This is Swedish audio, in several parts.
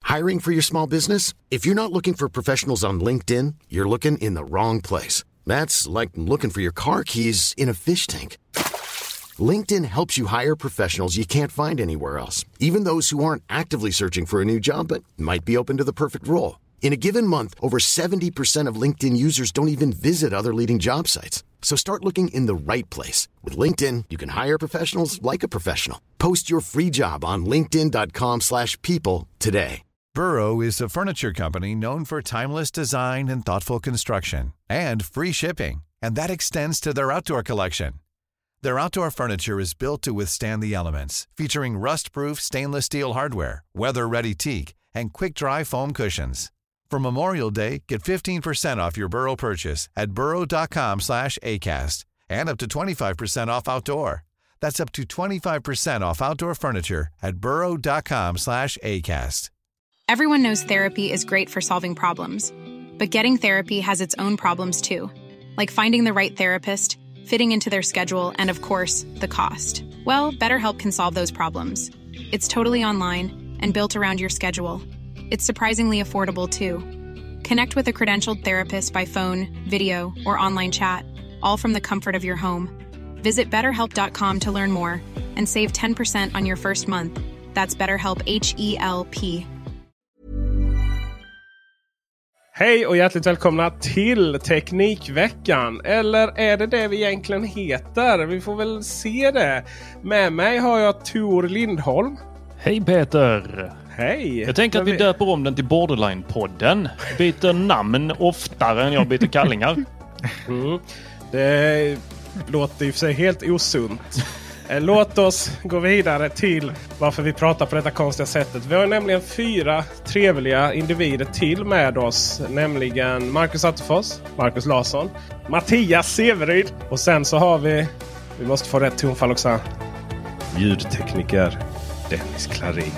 Hiring for your small business? If you're not looking for professionals on LinkedIn, you're looking in the wrong place. That's like looking for your car keys in a fish tank. LinkedIn helps you hire professionals you can't find anywhere else, even those who aren't actively searching for a new job but might be open to the perfect role. In a given month, over 70% of LinkedIn users don't even visit other leading job sites. So start looking in the right place. With LinkedIn, you can hire professionals like a professional. Post your free job on linkedin.com/people today. Burrow is a furniture company known for timeless design and thoughtful construction, and free shipping, and that extends to their outdoor collection. Their outdoor furniture is built to withstand the elements, featuring rust-proof stainless steel hardware, weather-ready teak, and quick-dry foam cushions. For Memorial Day, get 15% off your Burrow purchase at burrow.com/acast, and up to 25% off outdoor. That's up to 25% off outdoor furniture at burrow.com/acast. Everyone knows therapy is great for solving problems, but getting therapy has its own problems too, like finding the right therapist, fitting into their schedule, and of course, the cost. Well, BetterHelp can solve those problems. It's totally online and built around your schedule. It's surprisingly affordable too. Connect with a credentialed therapist by phone, video, or online chat, all from the comfort of your home. Visit BetterHelp.com to learn more and save 10% on your first month. That's BetterHelp, H-E-L-P. Hej och hjärtligt välkomna till Teknikveckan. Eller är det vi egentligen heter? Vi får väl se det. Med mig har jag Tor Lindholm. Hej Peter! Hej! Jag tänker att vi döper om den till Borderline-podden. Byter namn oftare än jag byter kallingar. Det låter ju för sig helt osunt. Låt oss gå vidare till varför vi pratar på detta konstiga sättet. Vi har nämligen 4 trevliga individer till med oss. Nämligen Marcus Attefors, Marcus Larsson, Mattias Severyd. Och sen så har vi måste få rätt tonfall också, ljudtekniker Dennis Klarin.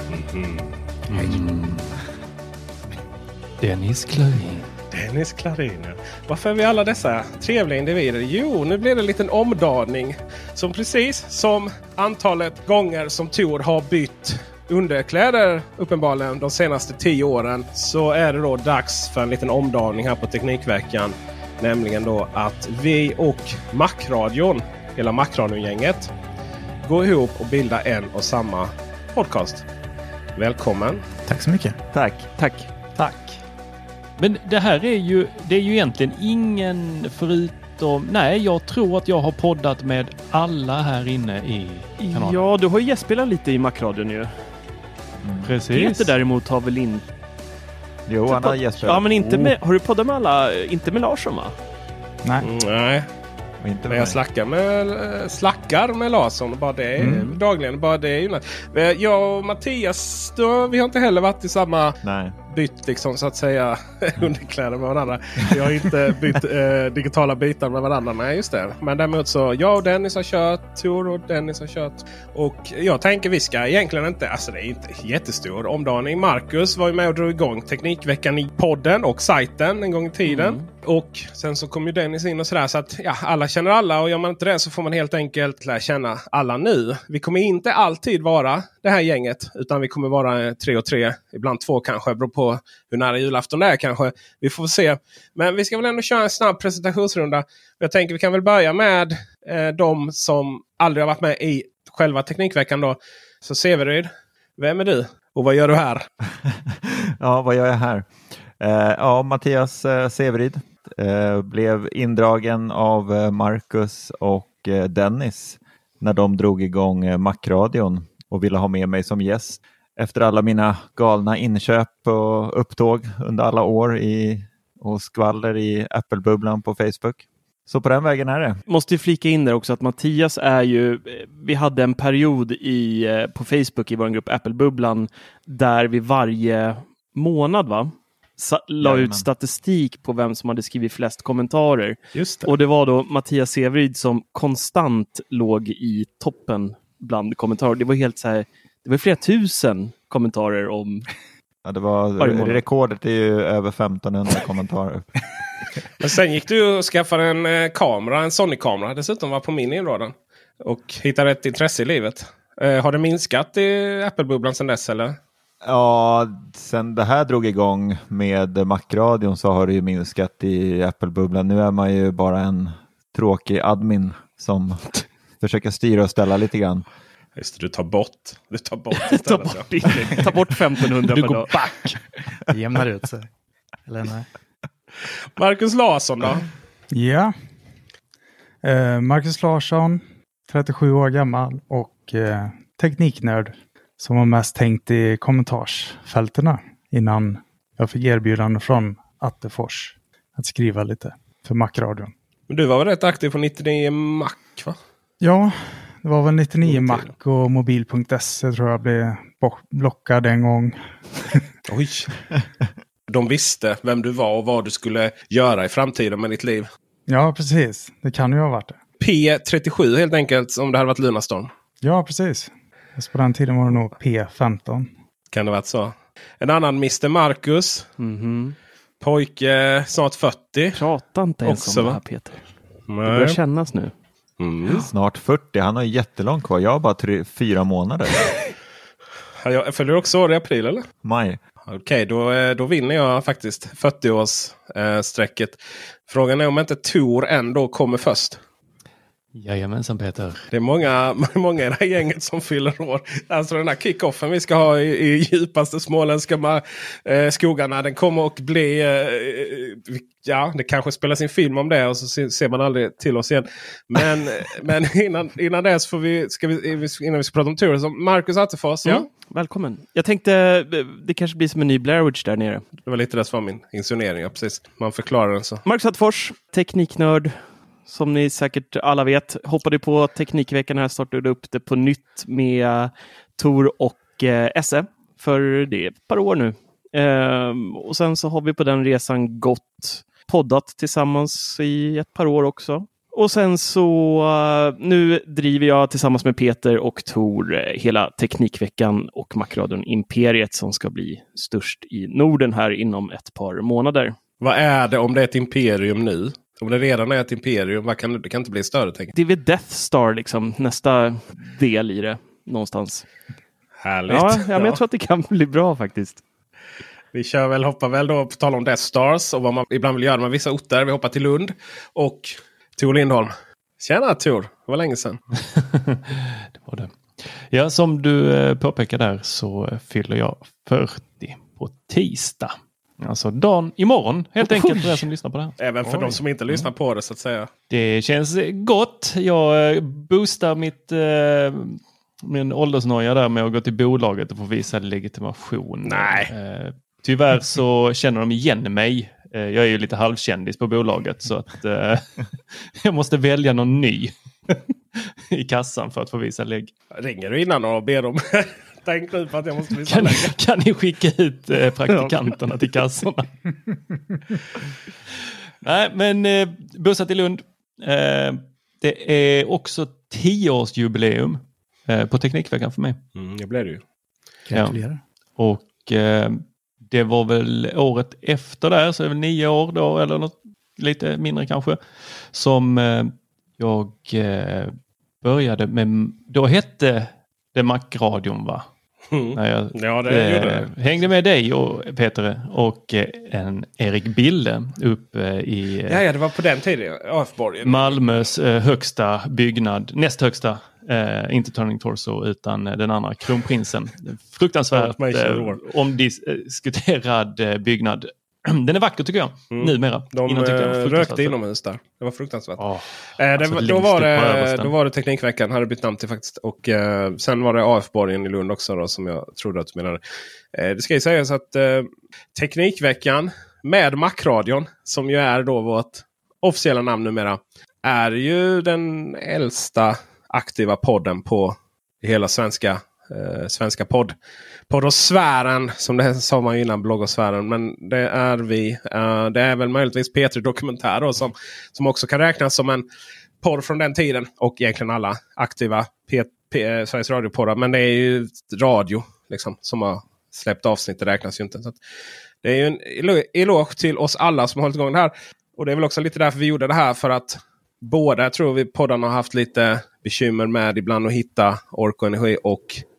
Dennis Klarin. Dennis Klarin. Varför är vi alla dessa trevliga individer? Jo, nu blir det en liten omdaning. Som precis som antalet gånger som Tor har bytt underkläder uppenbarligen de senaste 10 åren, så är det då dags för en liten omdaning här på Teknikveckan. Nämligen då att vi och Macradion, hela Macradion-gänget, går ihop och bildar en och samma podcast. Välkommen. Tack så mycket. Tack. Men det här är ju egentligen ingen förutom... Nej, jag tror att jag har poddat med alla här inne i kanalen. Ja, du har ju gästspelat lite i Macradion ju. Precis. Peter däremot har väl inte... Jo, han har gästspelat. Ja, men inte med... Har du poddat med alla? Inte med Larsson, va? Nej. Inte men jag slackar med Larsson bara det dagligen. Bara det är ju jag och Mattias då, vi har inte heller varit i samma bytt liksom, så att säga underkläder med varandra. Vi har inte bytt digitala bitar med varandra. Nej, just det. Men däremot så jag och Dennis har kört, Tor och Dennis har kört. Och jag tänker vi ska egentligen inte, alltså det är inte jättestor omdaning. Marcus var ju med och drog igång Teknikveckan i podden och sajten en gång i tiden. Och sen så kom ju Dennis in och sådär, så att ja, alla känner alla, och gör man inte det så får man helt enkelt lära känna alla nu. Vi kommer inte alltid vara det här gänget, utan vi kommer vara 3 och 3, ibland 2 kanske, beror på hur nära julafton det är kanske. Vi får se. Men vi ska väl ändå köra en snabb presentationsrunda. Jag tänker vi kan väl börja med de som aldrig har varit med i själva Teknikveckan då. Så Severyd, vem är du? Och vad gör du här? Ja, vad gör jag här? Mattias Severyd blev indragen av Marcus och Dennis när de drog igång Macradion och ville ha med mig som gäst. Efter alla mina galna inköp och upptåg under alla år och skvaller i Apple-bubblan på Facebook. Så på den vägen är det. Måste ju flika in där också att Mattias är ju... Vi hade en period på Facebook i vår grupp Apple-bubblan där vi varje månad la ut statistik på vem som hade skrivit flest kommentarer. Just det. Och det var då Mattias Severyd som konstant låg i toppen bland kommentarer. Det var helt så här, det var flera tusen kommentarer om... Ja, det var rekordet är ju över 1500 kommentarer. Men sen gick du och skaffade en kamera, en Sony-kamera. Dessutom var på min inrådan. Och hittade ett intresse i livet. Har det minskat i Apple-bubblan sedan dess eller? Ja, sen det här drog igång med Mac-radion så har det ju minskat i Apple-bubblan. Nu är man ju bara en tråkig admin som försöker styra och ställa lite grann. Just det, du tar bort Ta bort 1500 Du per går dag. back. Det jämnar ut sig. Eller nej? Marcus Larsson då? Ja. Marcus Larsson, 37 år gammal och tekniknörd som var mest tänkt i kommentarsfälterna innan jag fick erbjudande från Attefors att skriva lite för Mac-radion. Men du var väl rätt aktiv på 99 Mac, va? Ja, det var väl 99 Mac och mobil.se tror jag blev blockad en gång. Oj. De visste vem du var och vad du skulle göra i framtiden med ditt liv. Ja, precis. Det kan ju ha varit det. P37 helt enkelt, om det hade varit Lunarstorm. Ja, precis. Just på den tiden var det nog P15. Kan det vara så? En annan Mr. Marcus. Pojke, snart 40. Prata inte ens också, om det här, Peter. Det börjar kännas nu. Snart 40, han har jättelångt kvar. Jag har bara 4 månader. Jag följer också år i april, eller? Maj. Okej, då vinner jag faktiskt 40-årssträcket. Frågan är om inte Tor ändå kommer först. Jajamensan, Peter. Det är många i det här gänget som fyller år. Alltså den här kickoffen vi ska ha i djupaste småländska skogarna. Den kommer att bli... det kanske spelas in film om det och så ser man aldrig till oss igen. Men innan dess får innan vi ska prata om Tor. Så Marcus Attefors, Välkommen. Jag tänkte det kanske blir som en ny Blair Witch där nere. Det var lite det som var min insinuering, ja, precis. Man förklarar den så. Marcus Attefors, tekniknörd. Som ni säkert alla vet, hoppade på Teknikveckan här, startade upp det på nytt med Tor och Esse. För det är ett par år nu. Och sen så har vi på den resan poddat tillsammans i ett par år också. Och sen så nu driver jag tillsammans med Peter och Tor hela Teknikveckan och Mac-radion Imperiet som ska bli störst i Norden här inom ett par månader. Vad är det om det är ett imperium nu? Om det redan är ett imperium, det kan inte bli större, tänker jag. Det är väl Death Star liksom, nästa del i det någonstans. Härligt. Ja, men jag tror att det kan bli bra faktiskt. Vi hoppar väl då på tal om Death Stars och vad man ibland vill göra med vissa orter. Vi hoppar till Lund och Tor Lindholm. Tjena Tor, det var länge sedan. Det var det. Ja, som du påpekar där så fyller jag 40 på tisdag. Alltså dagen imorgon, helt enkelt för er som lyssnar på det här. Även för de som inte lyssnar på det, så att säga. Det känns gott. Jag boostar min åldersnoja där med att gå till bolaget och få visa legitimation. Nej. Tyvärr så känner de igen mig. Jag är ju lite halvkändis på bolaget så att jag måste välja någon ny i kassan för att få visa lägg. Ringer du innan och ber dem... Tänk nu på att jag måste visa kan ni skicka ut praktikanterna till kassorna? Nej, men bussa till Lund. Det är också 10-årsjubileum på Teknikveckan för mig. Det blir det ju. Gratulerar. Ja. Och det var väl året efter där, så är det väl 9 år då, eller något lite mindre kanske, som jag började med, då hette det Mac-radion, va? När jag hängde med dig och Peter och en Erik Bille upp i det var på den tiden, AF-borgen. Malmös högsta byggnad, näst högsta, inte Turning Torso utan den andra, Kronprinsen. Fruktansvärt omdiskuterad byggnad. Den är vacker tycker jag, numera. De rökte inomhus där. Det var fruktansvärt. Då var det Teknikveckan, hade bytt namn till faktiskt. Och sen var det AF-borgen i Lund också då, som jag trodde att du menade. Det ska ju sägas att Teknikveckan med Mac-radion, som ju är då vårt officiella namn numera, är ju den äldsta aktiva podden på hela svenska poddosfären, som det sa man ju innan, bloggosfären, men det är vi. Det är väl möjligtvis P3 Dokumentär då, som också kan räknas som en podd från den tiden, och egentligen alla aktiva Sveriges Radio-poddar, men det är ju radio liksom, som har släppt avsnitt, det räknas ju inte. Så att det är ju en eloge till oss alla som har hållit igång det här, och det är väl också lite därför vi gjorde det här, för att båda, jag tror vi poddarna har haft lite bekymmer med ibland att hitta ork och energi och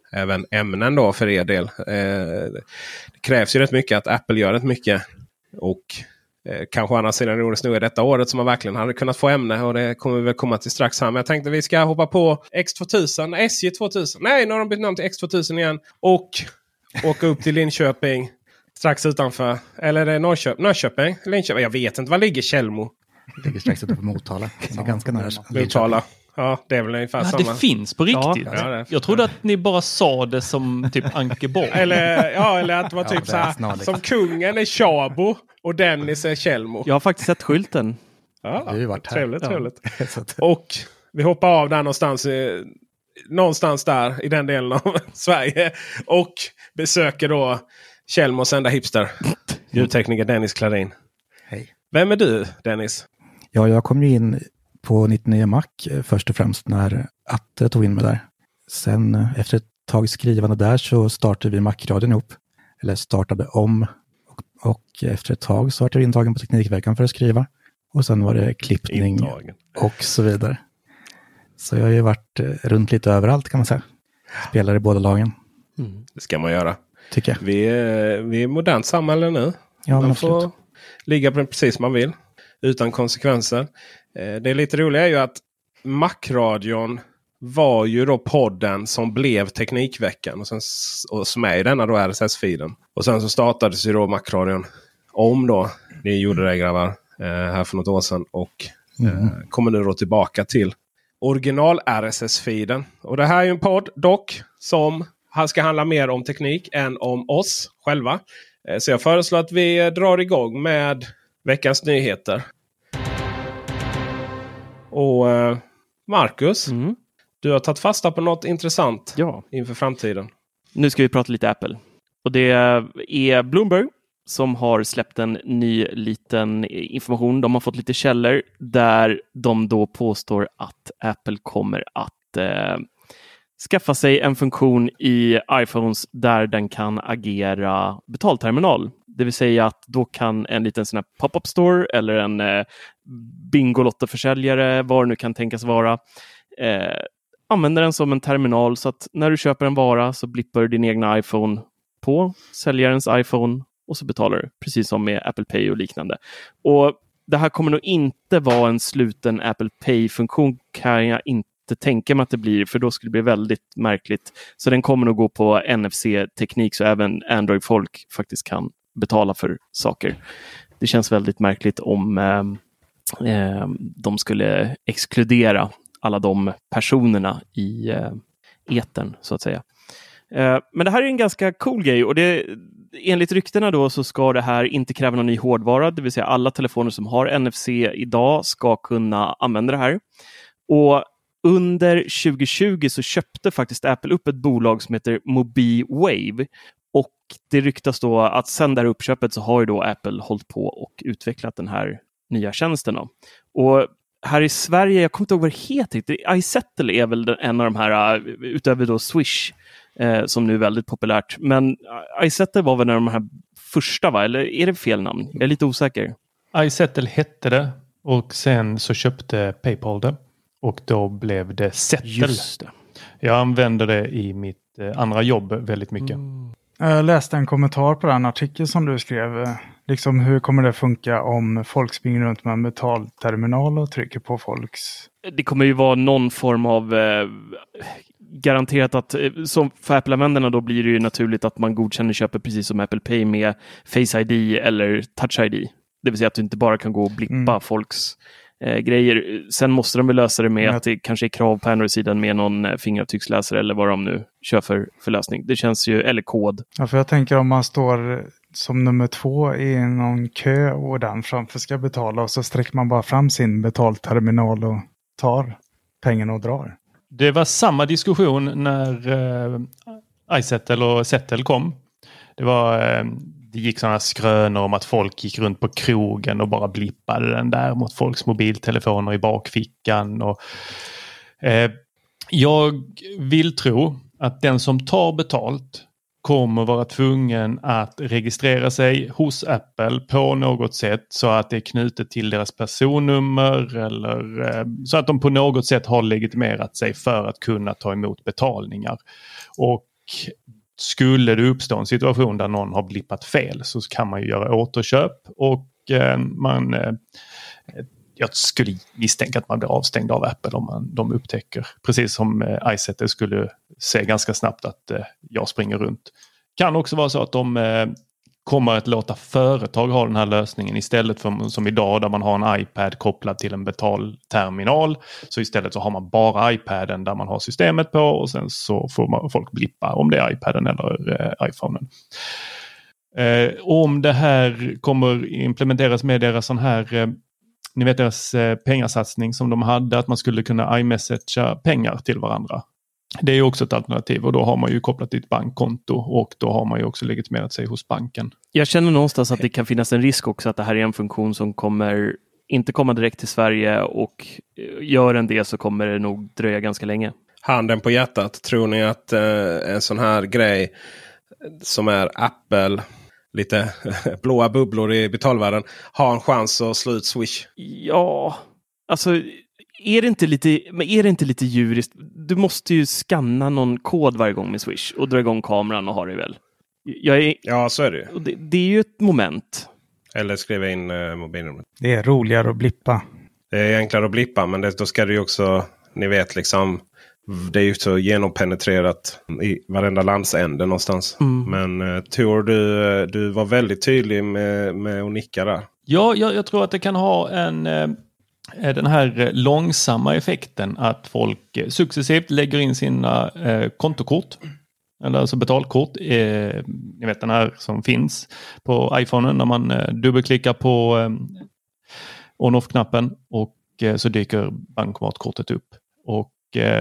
även ämnen då för er del. Det krävs ju rätt mycket att Apple gör rätt mycket. Och kanske andra sidan roligt nog är detta året som man verkligen hade kunnat få ämne. Och det kommer vi väl komma till strax här. Men jag tänkte vi ska hoppa på X2000, SJ2000. Nej, nu har de bytt namn till X2000 igen. Och åka upp till Linköping. Strax utanför. Eller är det Norrköping? Linköping? Jag vet inte. Var ligger Källmo? Det ligger strax utanför Motala. Det är ganska nära. Motala. Ja, det är väl ungefär samma. Det finns på riktigt. Ja, jag trodde att ni bara sa det som typ Ankeborg. eller att det var typ så här som kungen är Tjabo och Dennis är Källmo. Jag har faktiskt sett skylten. Ja, det har ju varit här. Trevligt. Och vi hoppar av där någonstans där i den delen av Sverige och besöker då Källmos enda hipster. Ljudtekniker Dennis Klarin. Hej. Vem är du, Dennis? Ja, jag kom ju in på 99 Mac först och främst när Atte tog in mig där. Sen efter ett tag skrivande där så startade vi Mac-radion ihop. Eller startade om. Och efter ett tag så var jag intagen på Teknikveckan för att skriva. Och sen var det klippning och så vidare. Så jag har ju varit runt lite överallt kan man säga. Spelar i båda lagen. Det ska man göra. Tycker jag. Vi är i modernt samhälle nu. Ja, man får ligga på precis som man vill. Utan konsekvenser. Det är lite roliga är ju att Mac-radion var ju då podden som blev Teknikveckan. Och som är i denna då RSS-feeden. Och sen så startades ju då Mac-radion om då. Ni gjorde det grabbar här för något år sedan. Och kommer nu då tillbaka till original RSS-feeden. Och det här är ju en podd dock som ska handla mer om teknik än om oss själva. Så jag föreslår att vi drar igång med veckans nyheter. Och Marcus, du har tagit fasta på något intressant inför framtiden. Nu ska vi prata lite Apple. Och det är Bloomberg som har släppt en ny liten information. De har fått lite källor där de då påstår att Apple kommer att skaffa sig en funktion i iPhones där den kan agera betalterminal. Det vill säga att då kan en liten sån här pop-up store eller en Bingolotto-försäljare, vad det nu kan tänkas vara, använda den som en terminal så att när du köper en vara så blippar din egna iPhone på säljarens iPhone och så betalar du, precis som med Apple Pay och liknande. Och det här kommer nog inte vara en sluten Apple Pay-funktion, kan jag inte tänka mig att det blir, för då skulle det bli väldigt märkligt. Så den kommer nog gå på NFC-teknik så även Android-folk faktiskt kan betala för saker. Det känns väldigt märkligt om de skulle exkludera alla de personerna i etern så att säga. Men det här är en ganska cool grej och enligt ryktena då så ska det här inte kräva någon ny hårdvara, det vill säga alla telefoner som har NFC idag ska kunna använda det här. Och under 2020 så köpte faktiskt Apple upp ett bolag som heter MobiWave och det ryktas då att sen där uppköpet så har ju då Apple hållit på och utvecklat den här nya tjänsten då. Och här i Sverige, jag kommer inte ihåg vad det heter, iSettle är väl en av de här utöver då Swish som nu är väldigt populärt. Men iSettle var väl en av de här första, va? Eller är det fel namn? Jag är lite osäker. iSettle hette det och sen så köpte PayPal det. Och då blev det Settle. Just det. Jag använder det i mitt andra jobb väldigt mycket. Jag läste en kommentar på den artikel som du skrev. Liksom hur kommer det funka om folk springer runt med en betalterminal och trycker på folks... Det kommer ju vara någon form av garanterat att som för Apple-användarna då blir det ju naturligt att man godkänner köper precis som Apple Pay med Face ID eller Touch ID. Det vill säga att du inte bara kan gå och blippa folks grejer. Sen måste de väl lösa det med att det kanske är krav på Android-sidan med någon fingeravtrycksläsare eller vad de nu kör för lösning. Det känns ju, eller kod. Ja, för jag tänker om man står som nummer 2 i någon kö och den framför ska betala och så sträcker man bara fram sin betalterminal och tar pengarna och drar. Det var samma diskussion när iSettle och Settle kom. Det gick sådana skrönor om att folk gick runt på krogen och bara blippade den där mot folks mobiltelefoner i bakfickan. Och, jag vill tro att den som tar betalt kommer vara tvungen att registrera sig hos Apple på något sätt så att det är knutet till deras personnummer eller så att de på något sätt har legitimerat sig för att kunna ta emot betalningar. Och skulle det uppstå en situation där någon har blippat fel så kan man ju göra återköp och jag skulle misstänka att man blir avstängd av Apple om de upptäcker. Precis som iSetter skulle se ganska snabbt att jag springer runt. Kan också vara så att de kommer att låta företag ha den här lösningen istället för som idag där man har en iPad kopplad till en betalterminal. Så istället så har man bara iPaden där man har systemet på och sen så får folk blippa om det är iPaden eller iPhonen. Om det här kommer implementeras med deras sån här, ni vet deras pengasatsning som de hade, att man skulle kunna iMessagea pengar till varandra. Det är ju också ett alternativ och då har man ju kopplat ditt bankkonto och då har man ju också legitimerat sig hos banken. Jag känner någonstans att det kan finnas en risk också att det här är en funktion som kommer inte komma direkt till Sverige och gör en det så kommer det nog dröja ganska länge. Handen på hjärtat, tror ni att en sån här grej som är Apple, lite blåa bubblor i betalvärlden, har en chans att slå ut Swish? Ja, alltså är det inte lite djuriskt? Du måste ju scanna någon kod varje gång med Swish och dra igång kameran och ha det väl. Ja, så är det. Det är ju ett moment. Eller skriva in mobilnumret. Det är roligare att blippa. Det är enklare att blippa, men då ska du ju också, ni vet liksom, det är ju så genompenetrerat i varenda landsände någonstans. Men Tor, du var väldigt tydlig med att nicka där. Ja, jag tror att det kan ha den här långsamma effekten att folk successivt lägger in sina kontokort. Eller alltså betalkort. Ni vet den här som finns på iPhonen när man dubbelklickar på on-off-knappen och så dyker bankomatkortet upp. Och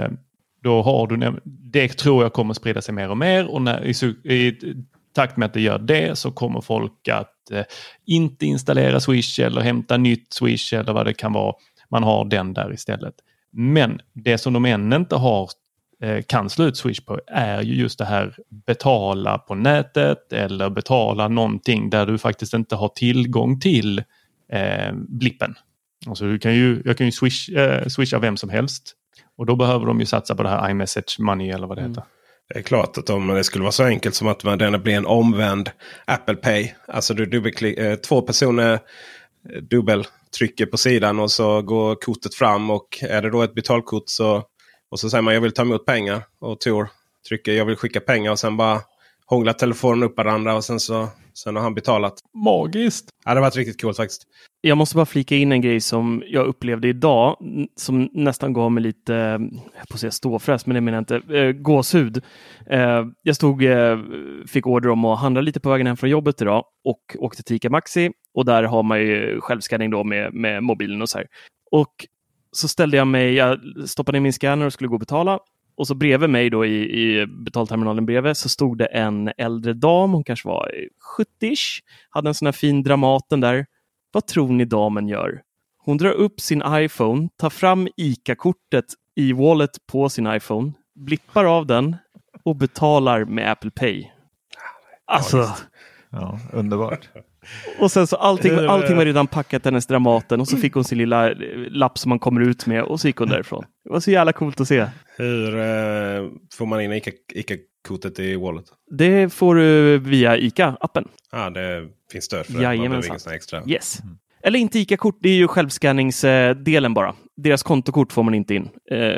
då har du, det tror jag kommer sprida sig mer och mer och i takt med att det gör det så kommer folk att inte installera Swish eller hämta nytt Swish eller vad det kan vara. Man har den där istället. Men det som de än inte har kan slå ut Swish på är ju just det här betala på nätet eller betala någonting där du faktiskt inte har tillgång till blippen. Alltså jag kan ju swisha vem som helst och då behöver de ju satsa på det här iMessage Money eller vad det heter. Det är klart att om det skulle vara så enkelt som att den blir en omvänd Apple Pay. Alltså du två personer dubbeltrycker på sidan och så går kortet fram och är det då ett betalkort och så säger man jag vill ta emot pengar och Tor trycker jag vill skicka pengar och sen bara hånglar telefonen upp varandra och sen har han betalat. Magiskt! Ja, det har varit riktigt coolt faktiskt. Jag måste bara flika in en grej som jag upplevde idag som nästan gav mig lite, jag på att säga ståfräs, men det menar jag inte, gåshud. Jag fick order om att handla lite på vägen hem från jobbet idag och åkte till ICA Maxi och där har man ju självskanning då med mobilen och så här. Och så jag stoppade ner min scanner och skulle gå och betala. Och så bredvid mig då i betalterminalen bredvid så stod det en äldre dam. Hon kanske var 70-ish. Hade en sån här fin Dramaten där. Vad tror ni damen gör? Hon drar upp sin iPhone, tar fram ICA-kortet i wallet på sin iPhone, blippar av den och betalar med Apple Pay. Alltså... Ja, underbart. Och sen så allting var redan packat hennes Dramaten och så fick hon sin lilla lapp som man kommer ut med och så gick hon därifrån. Det var så jävla coolt att se. Hur får man in ICA-kortet i wallet? Det får du via ICA-appen. Ja, det finns stöd för det. Jajamensan. Extra. Yes. Eller inte ICA-kort, det är ju självskanningsdelen bara. Deras kontokort får man inte in.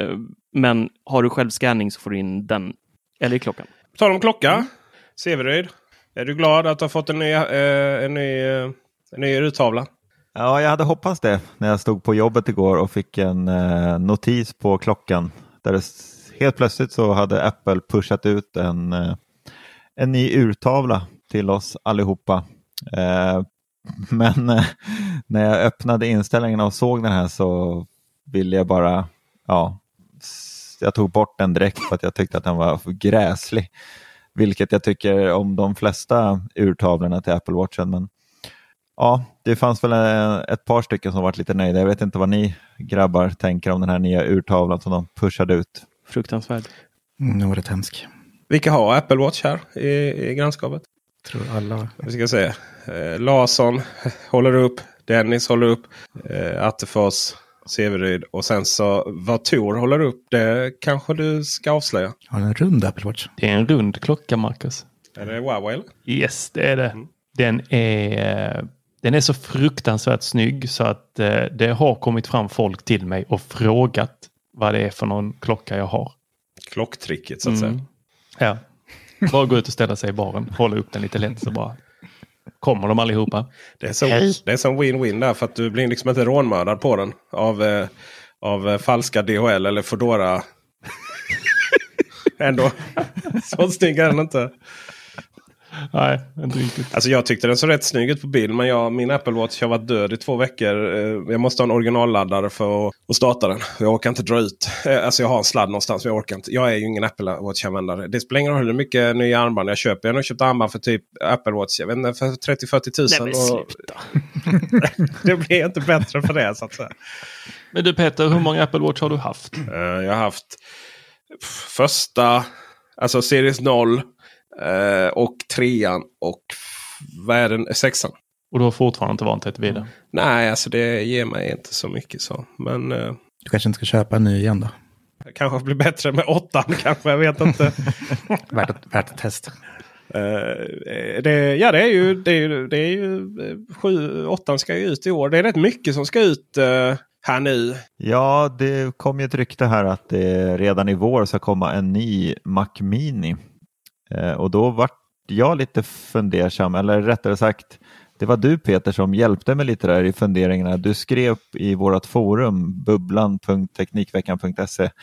Men har du självskanning så får du in den. Eller i klockan. På tal om klocka, Severyd. Är du glad att du har fått en ny urtavla? Ja, jag hade hoppats det när jag stod på jobbet igår och fick en notis på klockan. Där det helt plötsligt så hade Apple pushat ut en ny urtavla till oss allihopa. Men när jag öppnade inställningarna och såg den här så ville jag bara, jag tog bort den direkt för att jag tyckte att den var för gräslig. Vilket jag tycker om de flesta urtavlorna till Apple Watchen. Men ja, det fanns väl ett par stycken som varit lite nöjda. Jag vet inte vad ni grabbar tänker om den här nya urtavlan som de pushade ut. Fruktansvärd. Nog rätt hemsk. Vilka har Apple Watch här i grannskapet? Tror alla. Vi ska se. Larsson håller upp. Dennis håller upp. Attefors. Severyd. Och sen så vad Tor håller upp, det kanske du ska avslöja. Ja, en rund Apple Watch. Det är en rund klocka, Marcus. Är det Huawei eller? Yes, det är det. Den är så fruktansvärt snygg så att det har kommit fram folk till mig och frågat vad det är för någon klocka jag har. Klocktricket så att säga. Ja, bara gå ut och ställa sig i baren. Hålla upp den lite lätt så bara kommer de allihopa. Det är som win-win där, för att du blir liksom inte rånmördad på den av falska DHL eller Fodora. Ändå. Så snygg är den inte. Nej, inte riktigt. Alltså jag tyckte den så rätt snygg ut på bild, men min Apple Watch har varit död i 2 veckor. Jag måste ha en originalladdare för att starta den. Jag orkar inte dra ut. Alltså jag har en sladd någonstans, men jag orkar inte. Jag är ju ingen Apple Watch-användare. Det spelar ingen roll hur mycket nya armband jag köper. Jag har nog köpt armband för typ Apple Watch, jag vet inte, för 30-40 tusen. Nej, men sluta. Det blir inte bättre för det, så att säga. Men du Peter, hur många Apple Watch har du haft? Jag har haft första, alltså Series 0 och 3an och vad är den? 6an. Och du har fortfarande inte vant dig till vidare? Nej, alltså det ger mig inte så mycket så. Men Du kanske inte ska köpa en ny igen då? det kanske blir bättre med 8an kanske, jag vet inte. värt ett test. Det är ju 8an ska ju ut i år. Det är rätt mycket som ska ut här nu. Ja, det kom ju ett rykte här att det redan i vår ska komma en ny Mac Mini. Och då var jag lite fundersam, eller rättare sagt, det var du Peter som hjälpte mig lite där i funderingarna. Du skrev i vårt forum bubblan.teknikveckan.se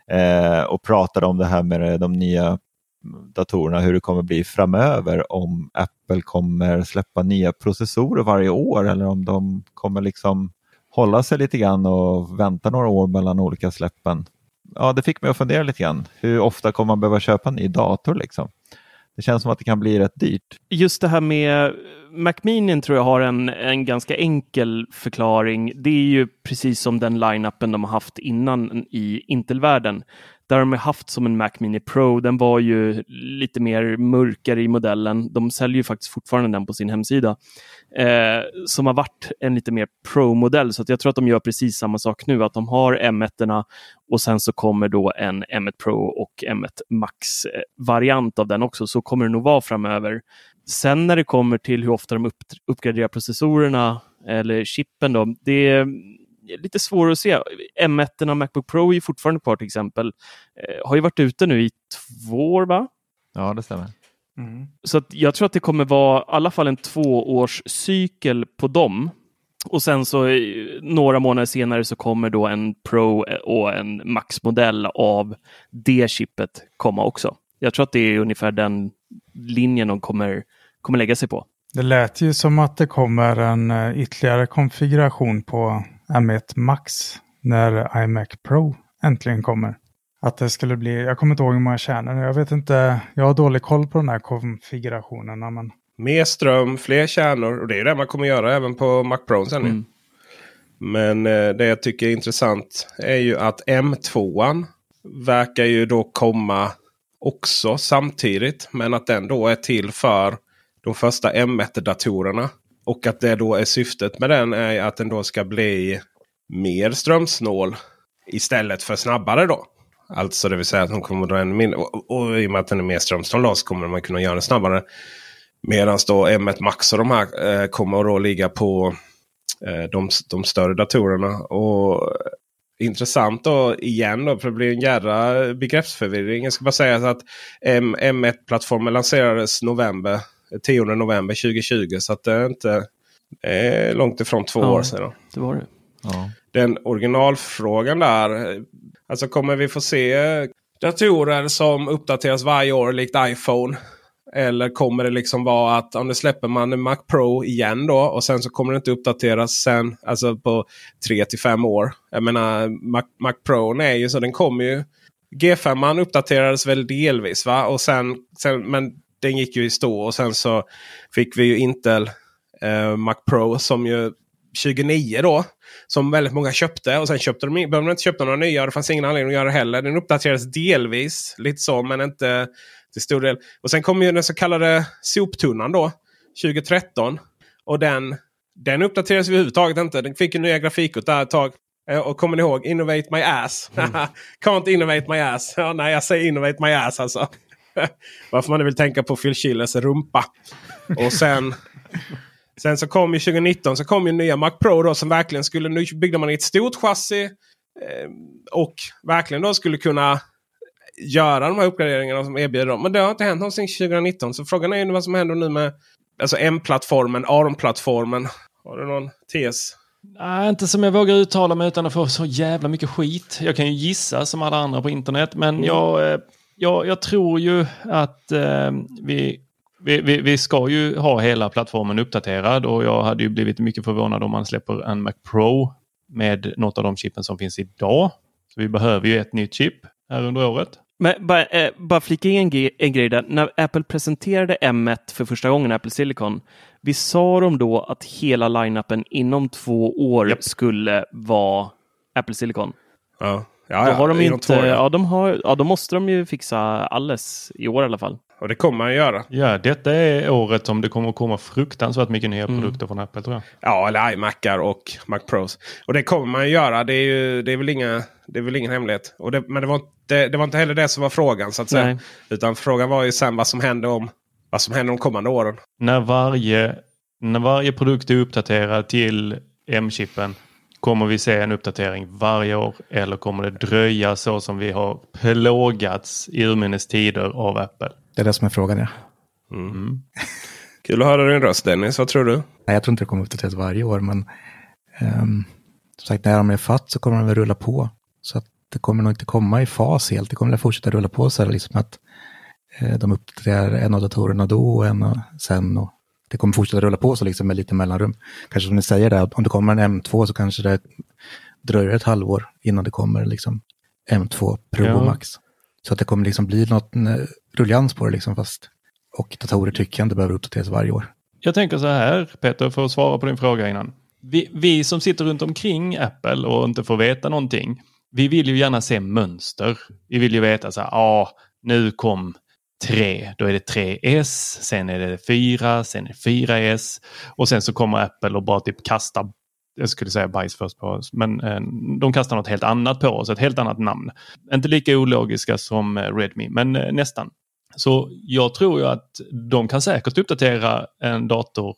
och pratade om det här med de nya datorerna, hur det kommer bli framöver, om Apple kommer släppa nya processorer varje år eller om de kommer liksom hålla sig lite grann och vänta några år mellan olika släppen. Ja, det fick mig att fundera lite grann. Hur ofta kommer man behöva köpa en ny dator liksom? Det känns som att det kan bli rätt dyrt. Just det här med Mac Mini tror jag har en ganska enkel förklaring. Det är ju precis som den line-upen de har haft innan i Intel-världen. Där de har haft som en Mac Mini Pro. Den var ju lite mer mörkare i modellen. De säljer ju faktiskt fortfarande den på sin hemsida. Som har varit en lite mer Pro-modell. Så att jag tror att de gör precis samma sak nu. Att de har M1-erna och sen så kommer då en M1 Pro och M1 Max-variant av den också. Så kommer det nog vara framöver. Sen när det kommer till hur ofta de uppgraderar processorerna eller chippen då. Det är lite svårt att se. M1 och MacBook Pro är ju fortfarande kvar till exempel. Har ju varit ute nu i 2 år va? Ja, det stämmer. Mm. Så att jag tror att det kommer vara i alla fall en 2-årscykel på dem. Och sen så några månader senare så kommer då en Pro och en Max-modell av det chippet komma också. Jag tror att det är ungefär den linjen de kommer lägga sig på. Det lät ju som att det kommer en ytterligare konfiguration på M1 Max när iMac Pro äntligen kommer. Att det skulle bli, jag kommer inte ihåg hur många kärnor, jag vet inte, jag har dålig koll på den här konfigurationerna. Men... Mer ström, fler kärnor, och det är det man kommer göra även på Mac Pro sen. Mm. Men det jag tycker är intressant är ju att M2an verkar ju då komma också samtidigt, men att den då är till för de första M1-datorerna. Och att det då är syftet med den är att den då ska bli mer strömsnål istället för snabbare då. Alltså det vill säga att de kommer dra en mindre. Och i och med att den är mer strömsnål så kommer man kunna göra den snabbare. Medan då M1 Max och de här kommer då ligga på de större datorerna. Och intressant då igen då, för det blir en jävla begreppsförvirring. Jag ska bara säga att M1-plattformen lanserades 10 november 2020. Så att det är inte långt ifrån 2 år sedan. Det var det. Ja. Den originalfrågan där. Alltså kommer vi få se datorer som uppdateras varje år likt iPhone? Eller kommer det liksom vara att om det släpper man en Mac Pro igen då och sen så kommer det inte uppdateras sen, alltså på 3-5 år. Jag menar Mac Pro är ju så, den kommer ju, G5 uppdaterades väl delvis va, och sen men den gick ju i stå och sen så fick vi ju Intel Mac Pro som ju 29 då, som väldigt många köpte, och sen behövde de inte köpa några nya och det fanns ingen anledning att göra det heller. Den uppdaterades delvis, lite så, men inte till stor del. Och sen kom ju den så kallade soptunnan då, 2013, och den uppdaterades överhuvudtaget inte. Den fick ju nya grafikkort där ett tag. Och kommer ni ihåg? Innovate my ass. Can't innovate my ass. Ja, nej, jag säger innovate my ass alltså. Varför man vill tänka på Phil Schillers rumpa. Och sen så kom ju 2019 så kom ju nya Mac Pro då, som verkligen skulle, nu byggde man ett stort chassi och verkligen då skulle kunna göra de här uppgraderingarna som erbjuder dem. Men det har inte hänt någonsin 2019. Så frågan är ju vad som händer nu med alltså M-plattformen, ARM-plattformen. Har du någon tes? Nej, inte som jag vågar uttala mig utan att få så jävla mycket skit. Jag kan ju gissa som alla andra på internet, men jag tror ju att vi ska ju ha hela plattformen uppdaterad, och jag hade ju blivit mycket förvånad om man släpper en Mac Pro med något av de chippen som finns idag. Så vi behöver ju ett nytt chip här under året. Men bara flika in en grej där. När Apple presenterade M1 för första gången, Apple Silicon, vi sa de då att hela line-upen inom 2 år skulle vara Apple Silicon. Ja. Då har de inte, då måste de ju fixa alles i år i alla fall. Och det kommer man göra. Ja, detta är året som det kommer att komma fruktansvärt mycket nya produkter från Apple, tror jag. Ja, eller iMacar och Mac Pros. Och det kommer man göra. Det är väl ingen hemlighet. Men det var inte heller det som var frågan, så att säga. Nej. Utan frågan var ju sen vad som händer de kommande åren. När varje produkt är uppdaterad till M-chippen, kommer vi se en uppdatering varje år, eller kommer det dröja så som vi har plågats i urminnes tider av Apple? Det är det som är frågan, ja. Kul att höra din röst, Dennis. Vad tror du? Nej, jag tror inte det kommer uppdateras varje år, men som sagt, när de är fatt så kommer de väl rulla på. Så att det kommer nog inte komma i fas helt. Det kommer att fortsätta rulla på så här, liksom att de uppdaterar en av datorerna då och en och sen. Och det kommer fortsätta rulla på så liksom med lite mellanrum. Kanske som ni säger där, om det kommer en M2 så kanske det dröjer ett halvår innan det kommer liksom M2 Pro Max. Så att det kommer liksom bli något rullians på det liksom, fast och datorer tycker jag inte behöver uppdateras varje år. Jag tänker så här, Peter, för att svara på din fråga innan. Vi som sitter runt omkring Apple och inte får veta någonting, vi vill ju gärna se mönster. Vi vill ju veta så här, nu kom 3, då är det 3S, sen är det 4, sen är det 4S, och sen så kommer Apple och bara typ kastar, jag skulle säga bajs först på oss, men de kastar något helt annat på oss, ett helt annat namn. Inte lika ologiska som Redmi, men nästan. Så jag tror ju att de kan säkert uppdatera en dator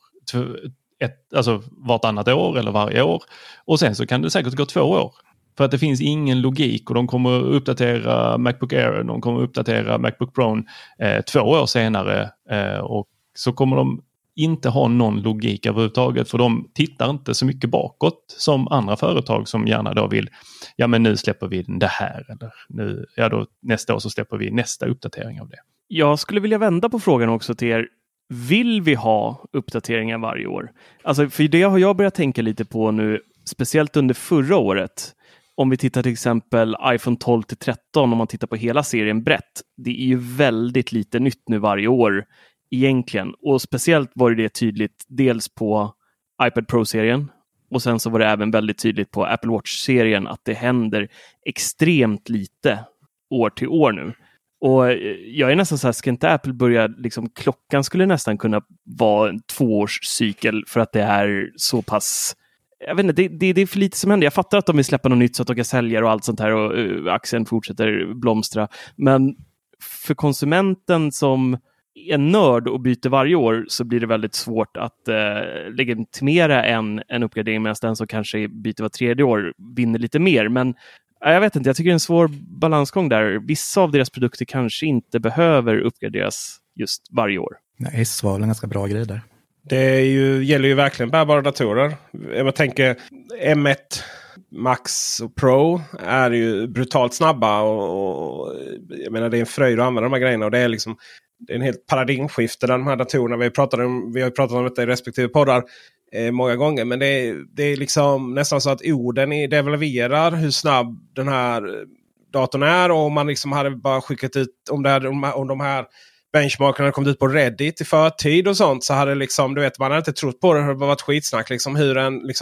alltså vartannat år eller varje år, och sen så kan det säkert gå 2 år. För att det finns ingen logik, och de kommer uppdatera MacBook Air, de kommer uppdatera MacBook Pro 2 år senare, och så kommer de inte ha någon logik överhuvudtaget, för de tittar inte så mycket bakåt som andra företag som gärna då vill, men nu släpper vi det här, eller nu, då nästa år så släpper vi nästa uppdatering av det. Jag skulle vilja vända på frågan också till er. Vill vi ha uppdateringar varje år? Alltså, för det har jag börjat tänka lite på nu, speciellt under förra året. Om vi tittar till exempel iPhone 12 till 13, om man tittar på hela serien brett. Det är ju väldigt lite nytt nu varje år egentligen. Och speciellt var det tydligt dels på iPad Pro-serien. Och sen så var det även väldigt tydligt på Apple Watch-serien att det händer extremt lite år till år nu. Och jag är nästan så här, ska inte Apple börja, liksom, klockan skulle nästan kunna vara en 2-årscykel för att det är så pass, jag vet inte, det är för lite som händer. Jag fattar att de vill släppa något nytt så att de kan sälja och allt sånt här, och aktien fortsätter blomstra. Men för konsumenten som är nörd och byter varje år så blir det väldigt svårt att legitimera en uppgradering, medan den som kanske byter var 3:e år vinner lite mer. Men jag vet inte, jag tycker det är en svår balansgång där. Vissa av deras produkter kanske inte behöver uppgraderas just varje år. Nej, det var en ganska bra grej där. Det gäller ju verkligen bärbara datorer. Jag tänker M1 Max och Pro är ju brutalt snabba, och jag menar, det är en fröjd att använda de här grejerna, och det är liksom, det är en helt paradigmskifte där de här datorerna. Vi har pratat om detta i respektive poddar många gånger, men det är liksom nästan så att orden devalverar hur snabb den här datorn är, och om man liksom hade bara skickat ut om de här benchmarkerna hade kommit ut på Reddit i förtid och sånt, så hade liksom, du vet, man hade inte trott på det. Det hade varit skitsnack liksom, hur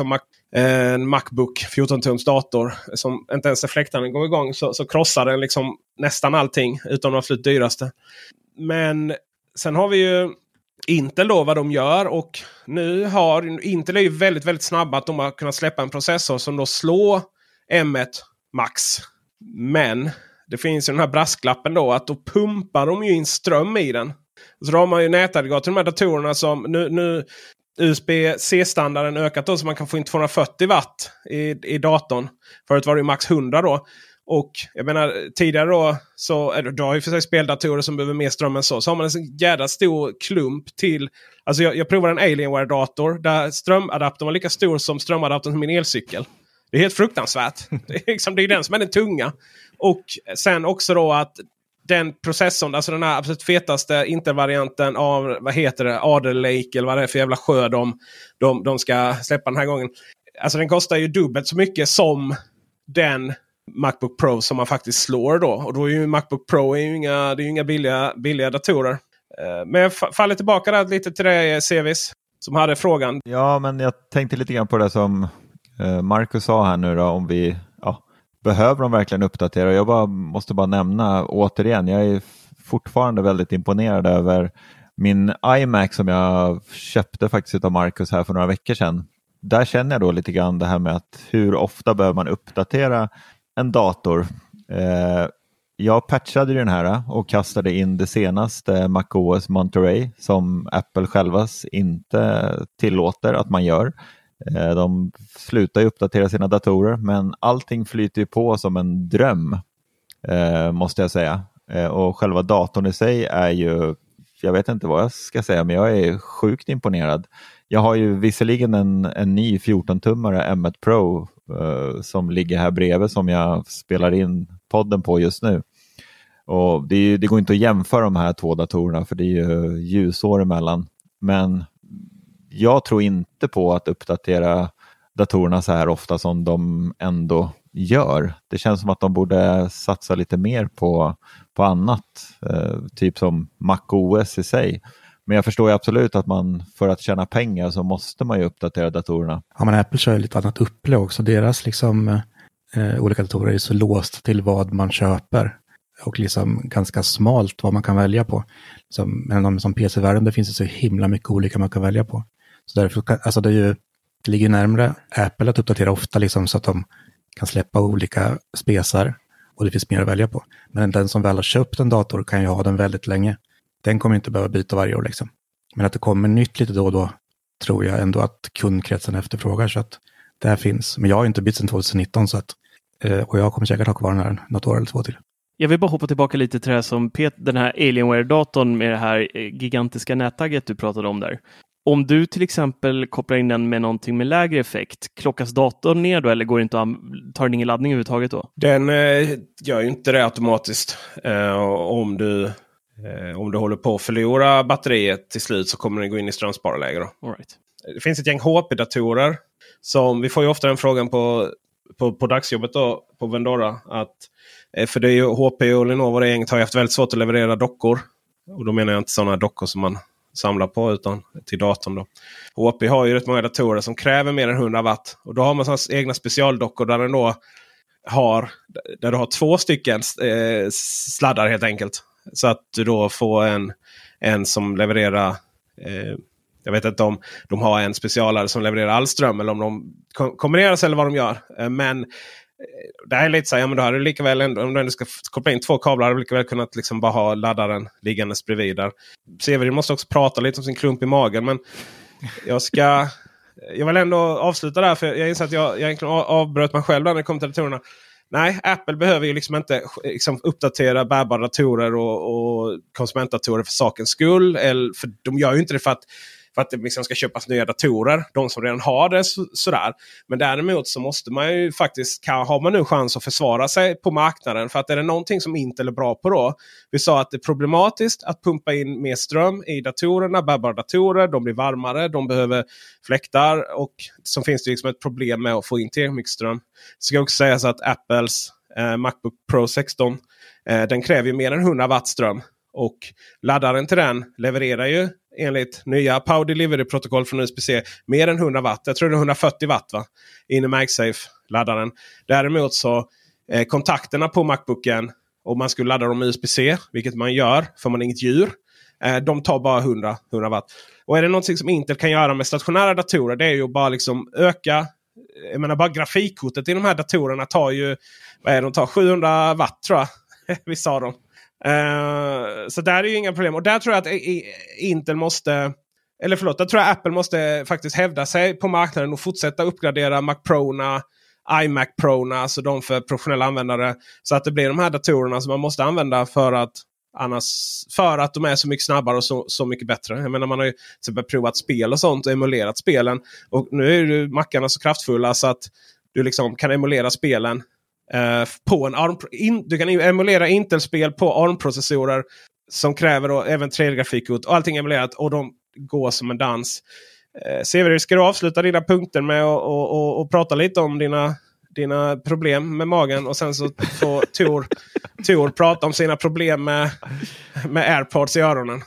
en Macbook 14-tums dator som inte ens är fläktarna går igång, så krossar den liksom nästan allting utom de absolut dyraste. Men sen har vi ju Intel då, vad de gör, och nu har Intel är ju väldigt, väldigt snabba att de har kunnat släppa en processor som då slår M1 Max. Men det finns ju den här brasklappen då att då pumpar de ju in ström i den. Så då har man ju nätaggregat till de här datorerna som nu USB-C-standarden ökat då så man kan få in 240 watt i datorn. Förut var det ju max 100 då. Och jag menar tidigare då så du har ju för sig speldatorer som behöver mer ström än så. Så har man en jävla stor klump till. Alltså jag provade en Alienware-dator där strömadaptern var lika stor som strömadaptern till min elcykel. Det är helt fruktansvärt. Det är den som är den tunga. Och sen också då att den processorn, alltså den här absolut fetaste Intel-varianten av, vad heter det, Alder Lake eller vad det är för jävla sjö de ska släppa den här gången. Alltså den kostar ju dubbelt så mycket som den MacBook Pro som man faktiskt slår då. Och då är ju MacBook Pro det är ju inga billiga datorer. Men jag faller tillbaka där lite till dig, Sevis, som hade frågan. Ja, men jag tänkte lite grann på det som Marcus sa här nu då, om vi behöver de verkligen uppdatera. Jag måste bara nämna återigen, jag är fortfarande väldigt imponerad över min iMac som jag köpte faktiskt av Marcus här för några veckor sedan. Där känner jag då lite grann det här med att hur ofta behöver man uppdatera en dator. Jag patchade den här och kastade in det senaste macOS Monterey som Apple självas inte tillåter att man gör. De slutar ju uppdatera sina datorer, men allting flyter ju på som en dröm, måste jag säga. Och själva datorn i sig är ju, jag vet inte vad jag ska säga, men jag är sjukt imponerad. Jag har ju visserligen en ny 14-tummare M1 Pro som ligger här bredvid som jag spelar in podden på just nu. Och det går inte att jämföra de här två datorerna för det är ju ljusår emellan. Men jag tror inte på att uppdatera datorerna så här ofta som de ändå gör. Det känns som att de borde satsa lite mer på annat. Typ som MacOS i sig. Men jag förstår ju absolut att man för att tjäna pengar så måste man ju uppdatera datorerna. Ja, men Apple kör ju lite annat upplägg också. Deras olika datorer är så låst till vad man köper. Och liksom ganska smalt vad man kan välja på. Men som PC-världen det finns det så himla mycket olika man kan välja på. Så därför, alltså det ligger närmare Apple att uppdatera ofta liksom så att de kan släppa olika spesar och det finns mer att välja på. Men den som väl har köpt en dator kan ju ha den väldigt länge. Den kommer inte behöva byta varje år liksom. Men att det kommer nytt lite då och då tror jag ändå att kundkretsen efterfrågar så att det här finns. Men jag har inte bytt sedan 2019 så att, och jag kommer säkert ha kvar den här något år eller två till. Jag vill bara hoppa tillbaka lite till det här som den här Alienware-datorn med det här gigantiska nättagget du pratade om där. Om du till exempel kopplar in den med någonting med lägre effekt, klockas datorn ner då eller går det inte att tar den ingen laddning överhuvudtaget då? Den gör ju inte det automatiskt. Om du håller på att förlora batteriet till slut så kommer den gå in i strömspararläge då. All right. Det finns ett gäng HP-datorer som vi får ju ofta den frågan på dagsjobbet då, på Vendora att för det är ju HP och Lenovo det gänget har ju haft väldigt svårt att leverera dockor. Och då menar jag inte sådana dockor som man samlar på utan till datorn då. HP har ju rätt många datorer som kräver mer än 100 watt. Och då har man sådana egna specialdockor där den då där du har 2 stycken sladdar helt enkelt. Så att du då får en som levererar jag vet inte om de har en specialare som levererar all ström eller om de kombineras eller vad de gör. Men det här är lite så här, men då hade du lika väl om du ska koppla in 2 kablar hade du lika väl kunnat liksom bara ha laddaren liggandes bredvid där. Severin måste också prata lite om sin klump i magen, men jag vill ändå avsluta där för jag inser att jag egentligen avbröt mig själv när det kom till datorerna. Nej, Apple behöver ju liksom inte uppdatera bärbara datorer och konsumentdatorer för sakens skull. För de gör ju inte det för att det liksom ska köpas nya datorer. De som redan har det sådär. Men däremot så måste man ju faktiskt, har man nu chans att försvara sig på marknaden. För att är det någonting som Intel är bra på då. Vi sa att det är problematiskt att pumpa in mer ström i datorerna. Bärbara datorer, de blir varmare, de behöver fläktar. Och så finns det liksom ett problem med att få in tillräckligt mycket ström. Så ska jag också säga så att Apples Macbook Pro 16 den kräver ju mer än 100 watt ström. Och laddaren till den levererar ju enligt nya Power Delivery-protokoll från USB-C mer än 100 watt. Jag tror det är 140 watt va? In i MagSafe-laddaren. Däremot så kontakterna på Macbooken, om man skulle ladda dem med USB-C, vilket man gör för man är inget djur, de tar bara 100 watt. Och är det någonting som Intel kan göra med stationära datorer, det är ju bara liksom öka jag menar bara grafikkortet i de här datorerna tar ju, de tar 700 watt tror jag. Vissa av dem. Så där är ju inga problem. Och där tror jag att Intel måste, eller förlåt, där tror jag Apple måste faktiskt hävda sig på marknaden och fortsätta uppgradera Mac Pro-na, iMac Pro-na, alltså de för professionella användare. Så att det blir de här datorerna som man måste använda för att de är så mycket snabbare och så mycket bättre. Jag menar, man har ju typ provat spel och sånt och emulerat spelen. Och nu är ju Macarna så kraftfulla så att du liksom kan emulera spelen på en ARM. Du kan ju emulera Intel-spel på ARM-processorer som kräver då även 3D-grafikkort och allting emulerat, och de går som en dans. Severus, ska du avsluta dina punkter med att prata lite om dina problem med magen, och sen så får Tor prata om sina problem med AirPods i öronen.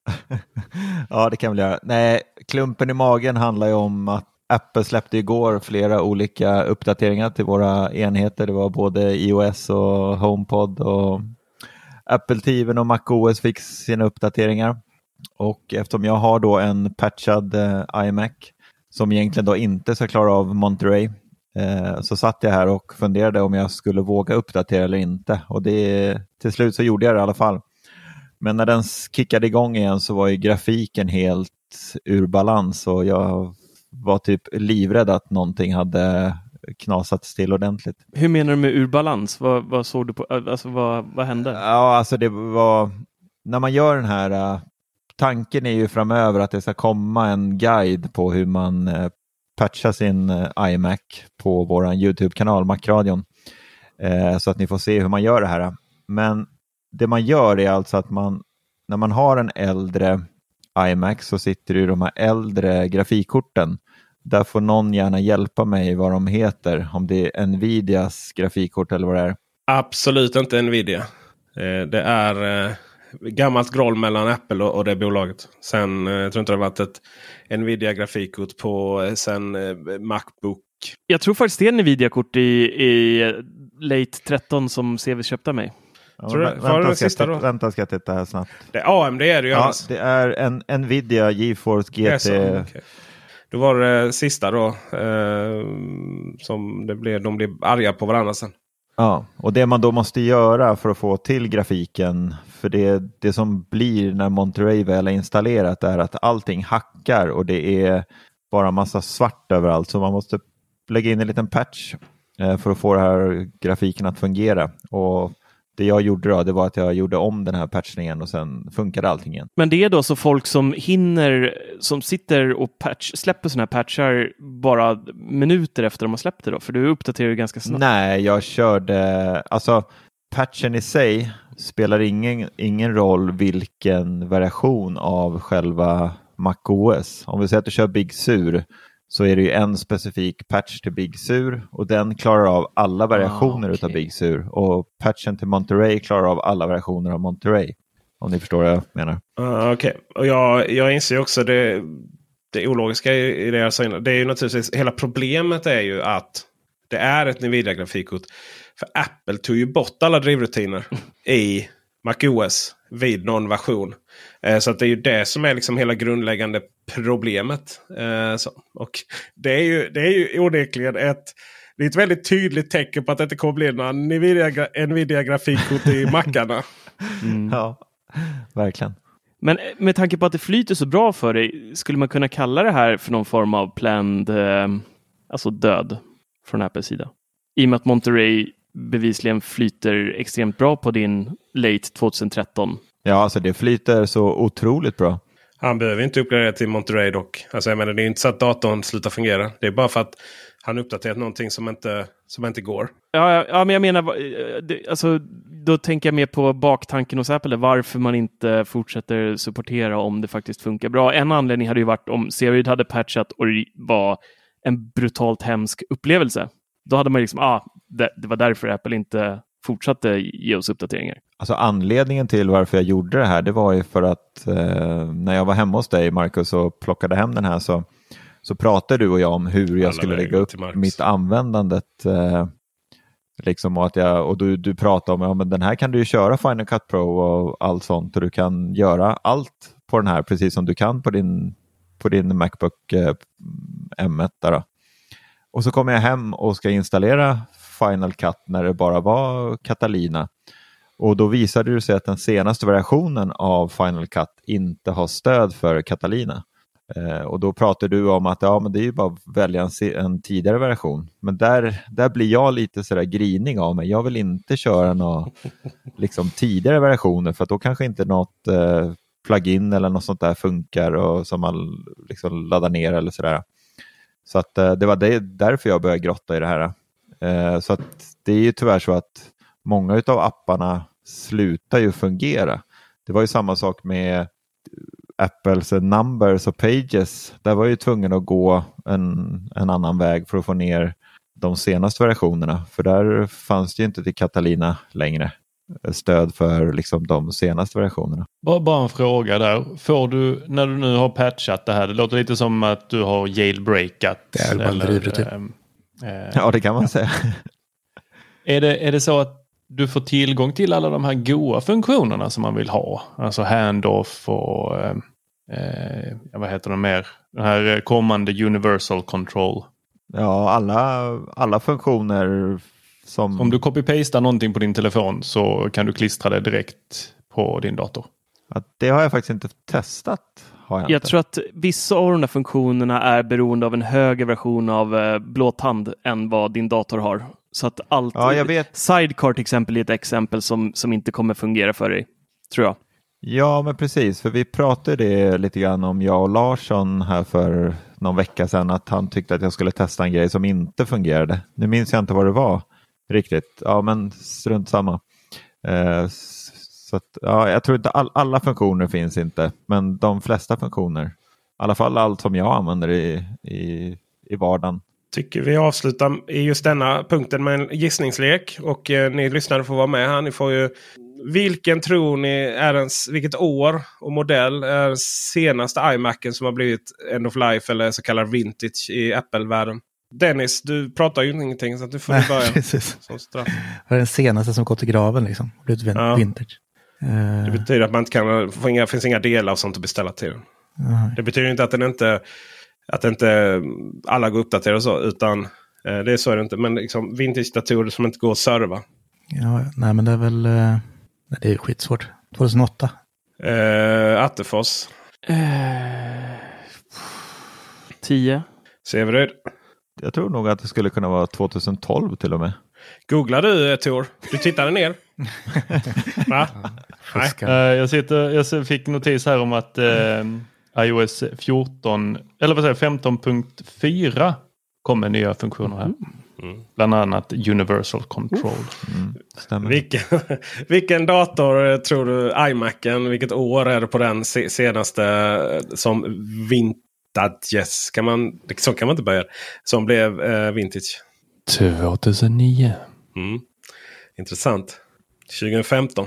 Ja, det kan väl göra. Nej, klumpen i magen handlar ju om att Apple släppte igår flera olika uppdateringar till våra enheter. Det var både iOS och HomePod, och Apple TV och macOS fick sina uppdateringar. Och eftersom jag har då en patchad iMac som egentligen då inte ska klara av Monterey, så satt jag här och funderade om jag skulle våga uppdatera eller inte. Och till slut så gjorde jag det i alla fall. Men när den kickade igång igen så var ju grafiken helt ur balans, och jag var typ livrädd att någonting hade knasat till ordentligt. Hur menar du med ur balans? Vad såg du på? Alltså vad hände? Ja, alltså det var när man gör den här tanken är ju framöver att det ska komma en guide på hur man patchar sin iMac på våran YouTube-kanal Macradion, så att ni får se hur man gör det här. Men det man gör är alltså att när man har en äldre iMac så sitter det i de här äldre grafikkorten. Där får någon gärna hjälpa mig vad de heter. Om det är Nvidias grafikkort eller vad det är. Absolut inte Nvidia. Det är gammalt groll mellan Apple och det bolaget. Sen jag tror inte det har varit ett Nvidia grafikkort på sen Macbook. Jag tror faktiskt det är Nvidia-kort i Late 13 som CV köpte mig. Ja, vänta, ska jag titta här snabbt. Det är AMD är det ju. Ja, det är en Nvidia GeForce GT. Okay. Då var det sista då som de blev arga på varandra sen. Ja, och det man då måste göra för att få till grafiken, för det som blir när Monterey väl är installerat är att allting hackar och det är bara massa svart överallt. Så man måste lägga in en liten patch för att få den här grafiken att fungera. Och det jag gjorde då, det var att jag gjorde om den här patchningen och sen funkade allting igen. Men det är då så folk som sitter och släpper såna här patchar bara minuter efter de har släppt det då? För du uppdaterar ju ganska snabbt. Nej, jag körde, alltså patchen i sig spelar ingen roll vilken variation av själva macOS. Om vi säger att du kör Big Sur så är det ju en specifik patch till Big Sur och den klarar av alla variationer utav Big Sur, och patchen till Monterey klarar av alla variationer av Monterey, om ni förstår vad jag menar. Okej. Och jag inser också det ologiska i det jag säger. Det är ju naturligtvis, hela problemet är ju att det är ett Nvidia-grafikkort. För Apple tog ju bort alla drivrutiner i macOS vid någon version. Så att det är ju det som är liksom hela grundläggande problemet. Och det är ju onekligen ett väldigt tydligt tecken på att det inte kommer bli några Nvidia-grafikkort i Macarna. Mm. Ja, verkligen. Men med tanke på att det flyter så bra för dig, skulle man kunna kalla det här för någon form av planned, alltså död från Apples sida? I och med att Monterey bevisligen flyter extremt bra på din late 2013. Ja, alltså det flyter så otroligt bra. Han behöver inte uppgradera till Monterey dock. Alltså jag menar, det är inte så att datorn slutar fungera. Det är bara för att han uppdaterat någonting som inte går. Ja, men jag menar, alltså, då tänker jag mer på baktanken hos Apple. Varför man inte fortsätter supportera om det faktiskt funkar bra. En anledning hade ju varit om Severid hade patchat och det var en brutalt hemsk upplevelse. Då hade man liksom, det var därför Apple inte fortsatte ge oss uppdateringar. Alltså anledningen till varför jag gjorde det här, det var ju för att när jag var hemma hos dig, Marcus, och plockade hem den här så pratade du och jag om hur jag skulle lägga upp mitt användandet. Liksom, och du pratade om men den här kan du ju köra Final Cut Pro och allt sånt, och du kan göra allt på den här precis som du kan på din MacBook M1 där då. Och så kommer jag hem och ska installera Final Cut när det bara var Catalina. Och då visade det sig att den senaste versionen av Final Cut inte har stöd för Catalina. Och då pratar du om att men det är ju bara att välja en tidigare version. Men där blir jag lite sådär grinig av mig. Jag vill inte köra några liksom, tidigare versioner för att då kanske inte något plugin eller något sånt där funkar och som man liksom laddar ner eller sådär. Så att det var därför jag började grotta i det här. Så att det är ju tyvärr så att många utav apparna slutar ju fungera. Det var ju samma sak med Apples Numbers och Pages. Där var ju tvungen att gå en annan väg för att få ner de senaste versionerna. För där fanns det ju inte till Catalina längre stöd för liksom de senaste versionerna. Bara en fråga där. Får du, när du nu har patchat det här, det låter lite som att du har jailbreakat. Det är bara drivet typ. Ja, det kan man säga. Är det så att du får tillgång till alla de här goda funktionerna som man vill ha? Alltså handoff och vad heter det mer? Den här kommande universal control. Ja, alla funktioner som... Om du copy-pastar någonting på din telefon så kan du klistra det direkt på din dator. Ja, det har jag faktiskt inte testat. Jag tror att vissa av de här funktionerna är beroende av en högre version av blåtand än vad din dator har. Så att allt... Ja, jag vet. Sidecar till exempel är ett exempel som inte kommer fungera för dig, tror jag. Ja, men precis. För vi pratade det lite grann om jag och Larsson här för någon vecka sedan. Att han tyckte att jag skulle testa en grej som inte fungerade. Nu minns jag inte vad det var riktigt. Ja, men strunt samma. Så att, ja, jag tror inte alla funktioner finns inte. Men de flesta funktioner. I alla fall allt som jag använder i vardagen. Tycker vi avslutar i just denna punkten med en gissningslek. Och ni lyssnare får vara med här. Ni får ju... Vilken tror ni vilket år och modell är senaste iMacen som har blivit end of life eller så kallad vintage i Apple-världen? Dennis, du pratar ju ingenting så att du får börja. Precis. Det är den senaste som gått i graven liksom. Blivit vintage. Det betyder att man inte kan, finns inga delar av sånt att beställa till den. Det betyder inte att inte alla går uppdaterade och så, utan det är så är det inte. Men liksom vintage-datorer som inte går att serva. Ja, nej men det är väl... det är skitsvårt. 2008. Attefors. 10. Severyd. Jag tror nog att det skulle kunna vara 2012 till och med. Googlar du, Tor? Du tittade ner. Va? Jag fick notis här om att iOS 15.4 kommer nya funktioner här. Bland annat Universal Control. Vilken dator tror du iMacen? Vilket år är det på den senaste som vintages? Så kan man inte börja. Som blev vintage. 2009. Intressant. 2015.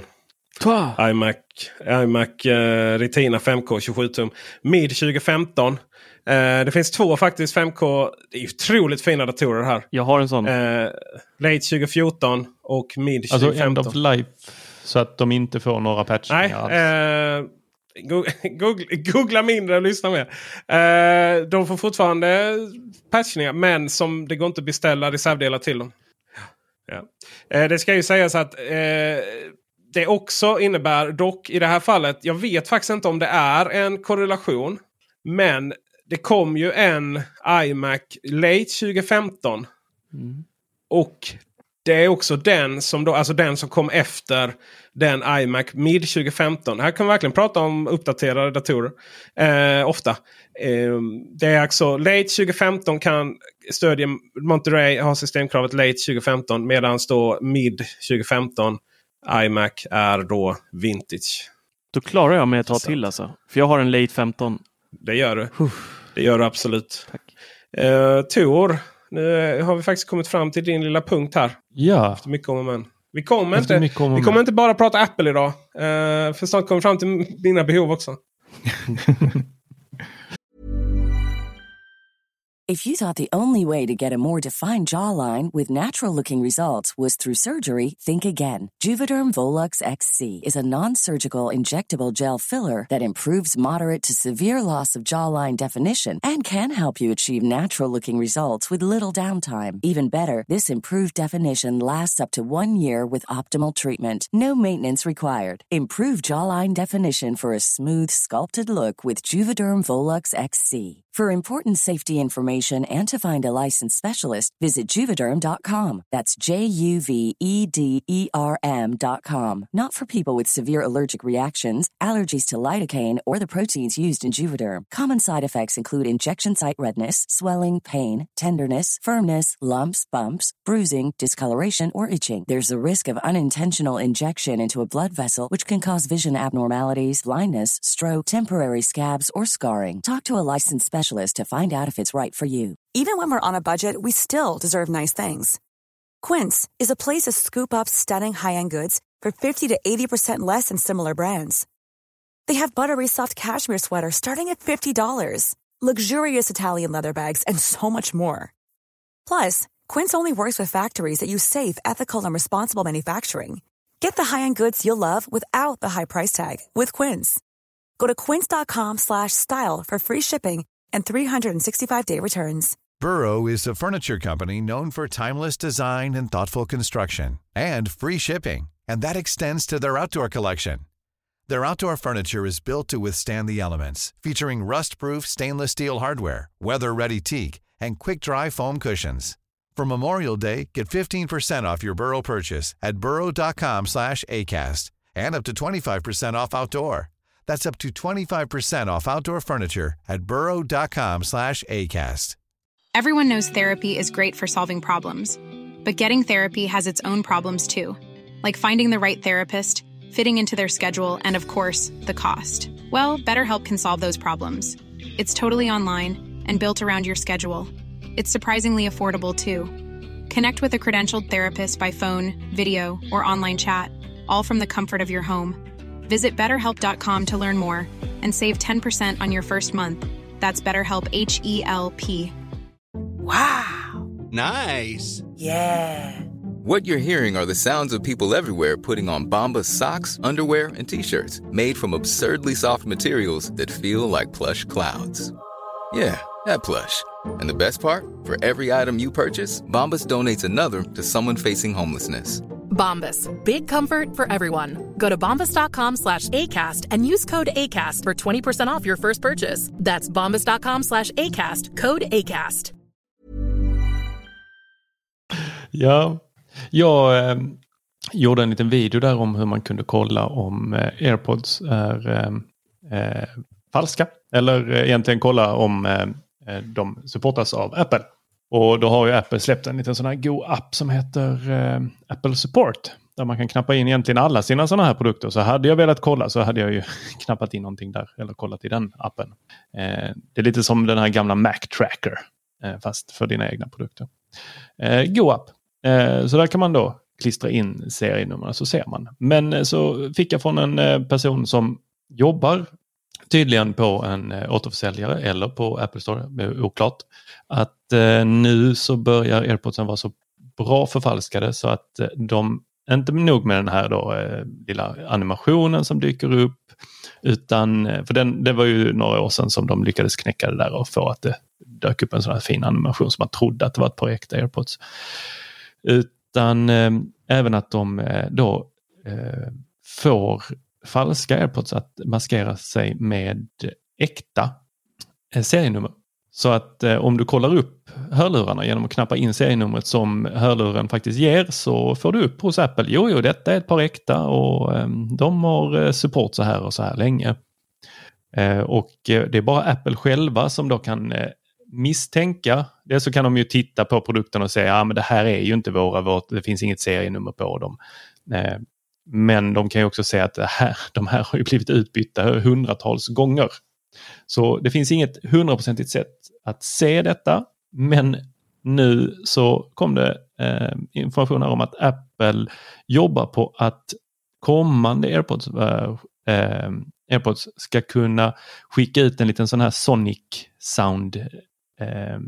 iMac Retina 5K 27 tum. Mid 2015. Det finns 2 faktiskt 5K. Det är ju otroligt fina datorer här. Jag har en sån. Late 2014 och mid 2015. Alltså end of life. Så att de inte får några patchningar alls. Googla mindre och lyssna mer. De får fortfarande patchningar. Men som det går inte att beställa reservdelar till dem. Ja. Det ska ju sägas att det också innebär dock i det här fallet. Jag vet faktiskt inte om det är en korrelation. Men det kom ju en iMac late 2015. Och det är också den som då, alltså den som kom efter den iMac mid 2015. Här kan vi verkligen prata om uppdaterade datorer. Ofta. Det är alltså late 2015 kan stödja Monterey har systemkravet late 2015. Medan då mid 2015 iMac är då vintage. Då klarar jag mig att ta till alltså. För jag har en late 15. Det gör du. Det gör du absolut. Tack. Tor, nu har vi faktiskt kommit fram till din lilla punkt här. Ja. Efter mycket om och men. Vi kommer inte bara prata Apple idag. För snart kommer vi fram till mina behov också. If you thought the only way to get a more defined jawline with natural-looking results was through surgery, think again. Juvederm Volux XC is a non-surgical injectable gel filler that improves moderate to severe loss of jawline definition and can help you achieve natural-looking results with little downtime. Even better, this improved definition lasts up to 1 year with optimal treatment. No maintenance required. Improve jawline definition for a smooth, sculpted look with Juvederm Volux XC. For important safety information and to find a licensed specialist, visit Juvederm.com. That's JUVEDERM.com. Not for people with severe allergic reactions, allergies to lidocaine, or the proteins used in Juvederm. Common side effects include injection site redness, swelling, pain, tenderness, firmness, lumps, bumps, bruising, discoloration, or itching. There's a risk of unintentional injection into a blood vessel, which can cause vision abnormalities, blindness, stroke, temporary scabs, or scarring. Talk to a licensed specialist to find out if it's right for you. Even when we're on a budget, we still deserve nice things. Quince is a place to scoop up stunning high-end goods for 50 to 80% less than similar brands. They have buttery soft cashmere sweaters starting at $50, luxurious Italian leather bags, and so much more. Plus, Quince only works with factories that use safe, ethical, and responsible manufacturing. Get the high-end goods you'll love without the high price tag with Quince. Go to quince.com/style for free shipping and 365-day returns. Burrow is a furniture company known for timeless design and thoughtful construction, and free shipping, and that extends to their outdoor collection. Their outdoor furniture is built to withstand the elements, featuring rust-proof stainless steel hardware, weather-ready teak, and quick-dry foam cushions. For Memorial Day, get 15% off your Burrow purchase at burrow.com/acast, and up to 25% off outdoor. That's up to 25% off outdoor furniture at burrow.com/acast. Everyone knows therapy is great for solving problems, but getting therapy has its own problems too, like finding the right therapist, fitting into their schedule, and of course, the cost. Well, BetterHelp can solve those problems. It's totally online and built around your schedule. It's surprisingly affordable too. Connect with a credentialed therapist by phone, video, or online chat, all from the comfort of your home. Visit BetterHelp.com to learn more and save 10% on your first month. That's BetterHelp, H-E-L-P. Wow. Nice. Yeah. What you're hearing are the sounds of people everywhere putting on Bombas socks, underwear, and T-shirts made from absurdly soft materials that feel like plush clouds. Yeah, that plush. And the best part? For every item you purchase, Bombas donates another to someone facing homelessness. Bombas, big comfort for everyone. Go to bombas.com/ACAST and use code ACAST for 20% off your first purchase. That's bombas.com/ACAST, code ACAST. Ja, jag gjorde en liten video där om hur man kunde kolla om AirPods är falska. Eller egentligen kolla om de supportas av Apple. Och då har ju Apple släppt en liten sån här god app som heter Apple Support. Där man kan knappa in egentligen alla sina såna här produkter. Så hade jag velat kolla så hade jag ju knappat in någonting där. Eller kollat i den appen. Det är lite som den här gamla Mac Tracker. Fast för dina egna produkter. God app. Så där kan man då klistra in serienummer så ser man. Men så fick jag från en person som jobbar tydligen på en återförsäljare eller på Apple Store, oklart, att nu så börjar AirPodsen vara så bra förfalskade så att de, inte nog med den här då lilla animationen som dyker upp, utan, för det var ju några år sedan som de lyckades knäcka det där och få att det dök upp en sån här fin animation som man trodde att det var ett par äkta AirPods. Utan även att de då får falska AirPods att maskera sig med äkta serienummer. Så att om du kollar upp hörlurarna genom att knappa in serienumret som hörluren faktiskt ger, så får du upp hos Apple. Jo, detta är ett par äkta och de har support så här och så här länge. Och det är bara Apple själva som då kan misstänka. Det så kan de ju titta på produkten och säga men det här är ju inte det finns inget serienummer på dem. Men de kan ju också säga att de här har ju blivit utbytta hundratals gånger. Så det finns inget 100% sätt att se detta. Men nu så kom det information om att Apple jobbar på att kommande AirPods ska kunna skicka ut en liten sån här Sonic Sound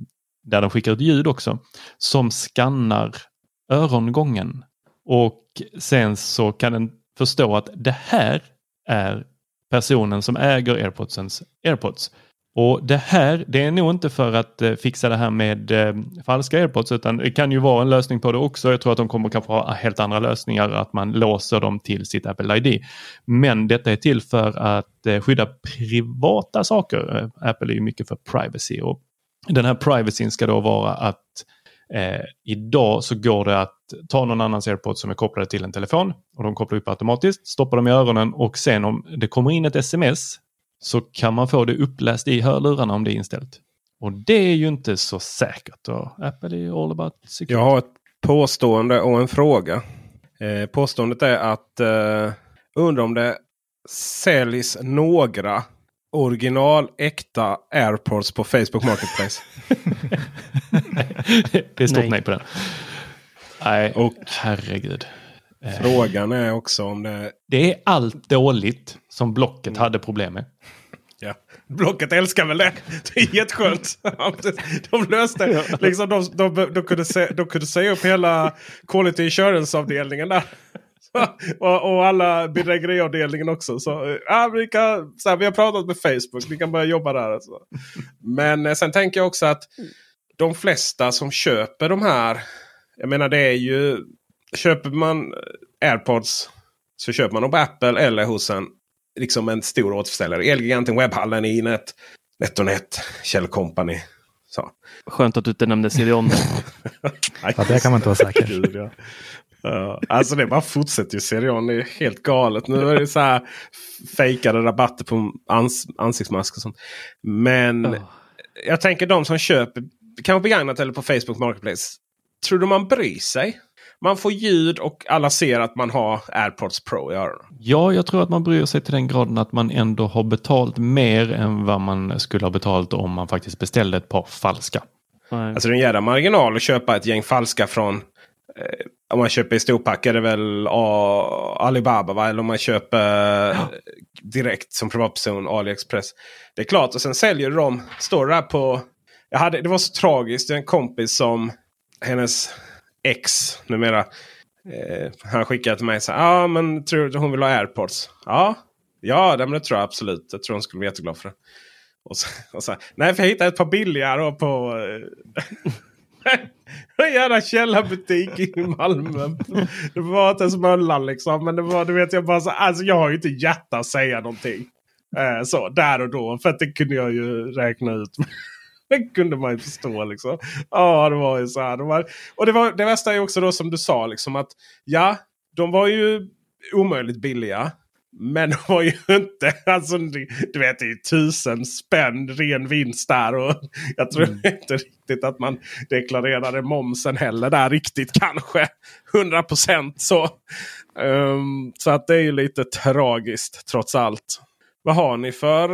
där de skickar ut ljud också, som skannar örongången. Och sen så kan den förstå att det här är personen som äger AirPodsens AirPods. Och det är nog inte för att fixa det här med falska AirPods, utan det kan ju vara en lösning på det också. Jag tror att de kommer kanske ha helt andra lösningar, att man låser dem till sitt Apple ID. Men detta är till för att skydda privata saker. Apple är ju mycket för privacy, och den här privacyn ska då vara att idag så går det att ta någon annans AirPods som är kopplade till en telefon, och de kopplar upp automatiskt, stoppar dem i öronen, och sen om det kommer in ett sms så kan man få det uppläst i hörlurarna om det är inställt. Och det är ju inte så säkert. Och Apple är all about security. Jag har ett påstående och en fråga. Påståendet är att undrar om det säljs några original äkta AirPods på Facebook Marketplace. Det är stort nej på den. Nej, och herregud. Frågan är också om det... Det är allt dåligt som Blocket hade problem med. Ja, Blocket älskar väl det. Det är jätteskönt. De löste liksom, de kunde säga upp hela quality insurance-avdelningen där. och alla bedrägeriavdelningen också. Så vi har pratat med Facebook. Vi kan börja jobba där. Alltså. Men sen tänker jag också att de flesta som köper de här, jag menar det är ju, köper man AirPods så köper man dem på Apple eller hos en stor återförsäljare. Elgiganten, Webhallen, Inet, NetOnNet, Kjell Company. Så. Skönt att du inte nämnde Sirion. Ja, det kan man inte vara säker. Alltså det bara fortsätter ju. Sirion är helt galet. Nu är det så här fejkade rabatter på ansiktsmask och sånt. Men jag tänker de som köper kanske begagnat eller på Facebook Marketplace. Tror du man bryr sig? Man får ljud och alla ser att man har AirPods Pro i öronen. Ja, jag tror att man bryr sig till den graden att man ändå har betalt mer än vad man skulle ha betalt om man faktiskt beställde ett par falska. Alltså det är en jävla marginal att köpa ett gäng falska från... om man köper i storpack är det väl Alibaba, va? Eller om man köper direkt som privatperson AliExpress. Det är klart, och sen säljer de, står där på... det var så tragiskt, det är en kompis som hennes ex numera, han skickade till mig så här, men tror du hon vill ha AirPods? Ja, det tror jag absolut. Jag tror hon skulle bli jätteglad för det. Och så nej, för jag hittade ett par billigare på en jävla källarbutik i Malmö. Det var inte som Möllan liksom, men det var, du vet, jag bara så, alltså jag har ju inte hjärta att säga någonting så där och då, för att det kunde jag ju räkna ut. Det kunde man ju förstå liksom. Ja, det var ju så här. Och det värsta är också då som du sa liksom att ja, de var ju omöjligt billiga. Men de var ju inte, alltså du vet, det är 1000 spänn ren vinst där. Och jag tror inte riktigt att man deklarerade momsen heller där riktigt, kanske 100% så. Så att det är ju lite tragiskt trots allt. Vad har ni för...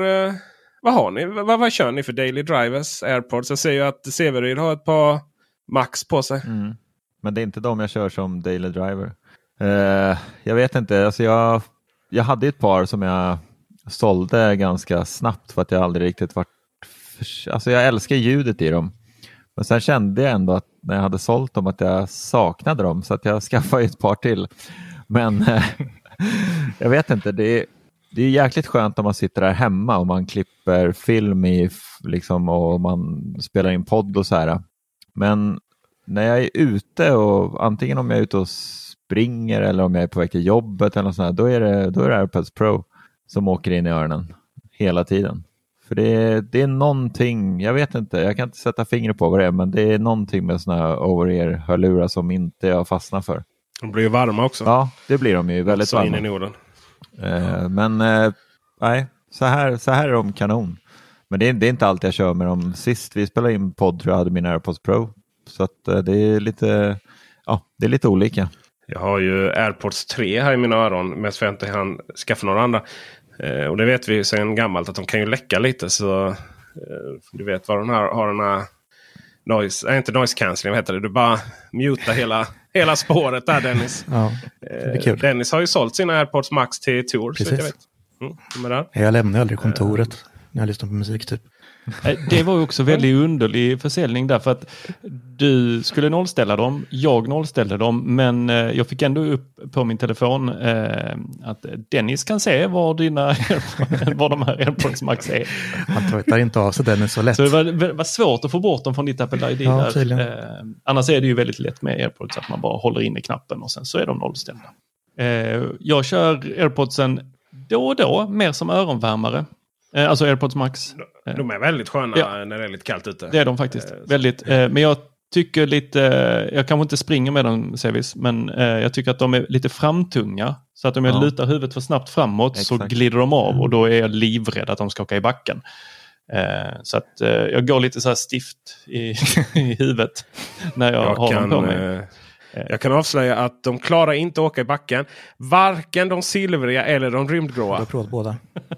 Vad kör ni för daily drivers, AirPods? Jag ser ju att Severid har ett par Max på sig. Men det är inte de jag kör som daily driver. Jag vet inte, alltså jag hade ett par som jag sålde ganska snabbt för att jag aldrig riktigt varit... Alltså jag älskar ljudet i dem. Men sen kände jag ändå att när jag hade sålt dem att jag saknade dem, så att jag skaffade ett par till. Men jag vet inte, det är jäkligt skönt om man sitter där hemma och man klipper film i, liksom, och man spelar in podd och så här. Men när jag är ute, och antingen om jag är ute och springer eller om jag är på väg till jobbet eller något sånt här, då är det AirPods Pro som åker in i öronen hela tiden. För det är någonting, jag vet inte, jag kan inte sätta fingret på vad det är, men det är någonting med såna här over-ear-hörlurar som inte jag fastnar för. De blir ju varma också. Ja, det blir de ju väldigt varma. In i Norden. Men nej, så här är de kanon. Men det är inte alltid jag kör med dem. Sist vi spelade in podd tror jag hade min AirPods Pro. Så att det är lite olika. Jag har ju AirPods 3 här i mina öron, men jag inte han skaffa några andra. Och det vet vi sedan gammalt att de kan ju läcka lite, så du vet vad de har den här inte noise cancelling, vad heter det? Du bara muta hela spåret där, Dennis. Ja, det är kul. Dennis har ju sålt sina AirPods Max till Tor. Precis. Så jag vet. Jag lämnar aldrig kontoret när jag lyssnar på musik typ. Det var ju också väldigt underlig försäljning därför att du skulle nollställa dem, jag nollställde dem, men jag fick ändå upp på min telefon att Dennis kan se var de här AirPods Max är. Han tar inte av sig den så lätt. Så det var svårt att få bort dem från ditt Apple ID där. Annars är det ju väldigt lätt med AirPods att man bara håller in i knappen och sen så är de nollställda. Jag kör AirPodsen då och då, mer som öronvärmare. Alltså AirPods Max. De är väldigt sköna när det är lite kallt ute. Det är de faktiskt. Väldigt. Men jag tycker lite, jag kanske inte springer med dem service, men jag tycker att de är lite framtunga. Så att om jag lutar huvudet för snabbt framåt så glider de av och då är jag livrädd att de ska åka i backen. Så att jag går lite så här stift i huvudet när jag har dem på mig. Jag kan avslöja att de klarar inte att åka i backen. Varken de silvriga eller de rymdgråa. Jag har provat båda.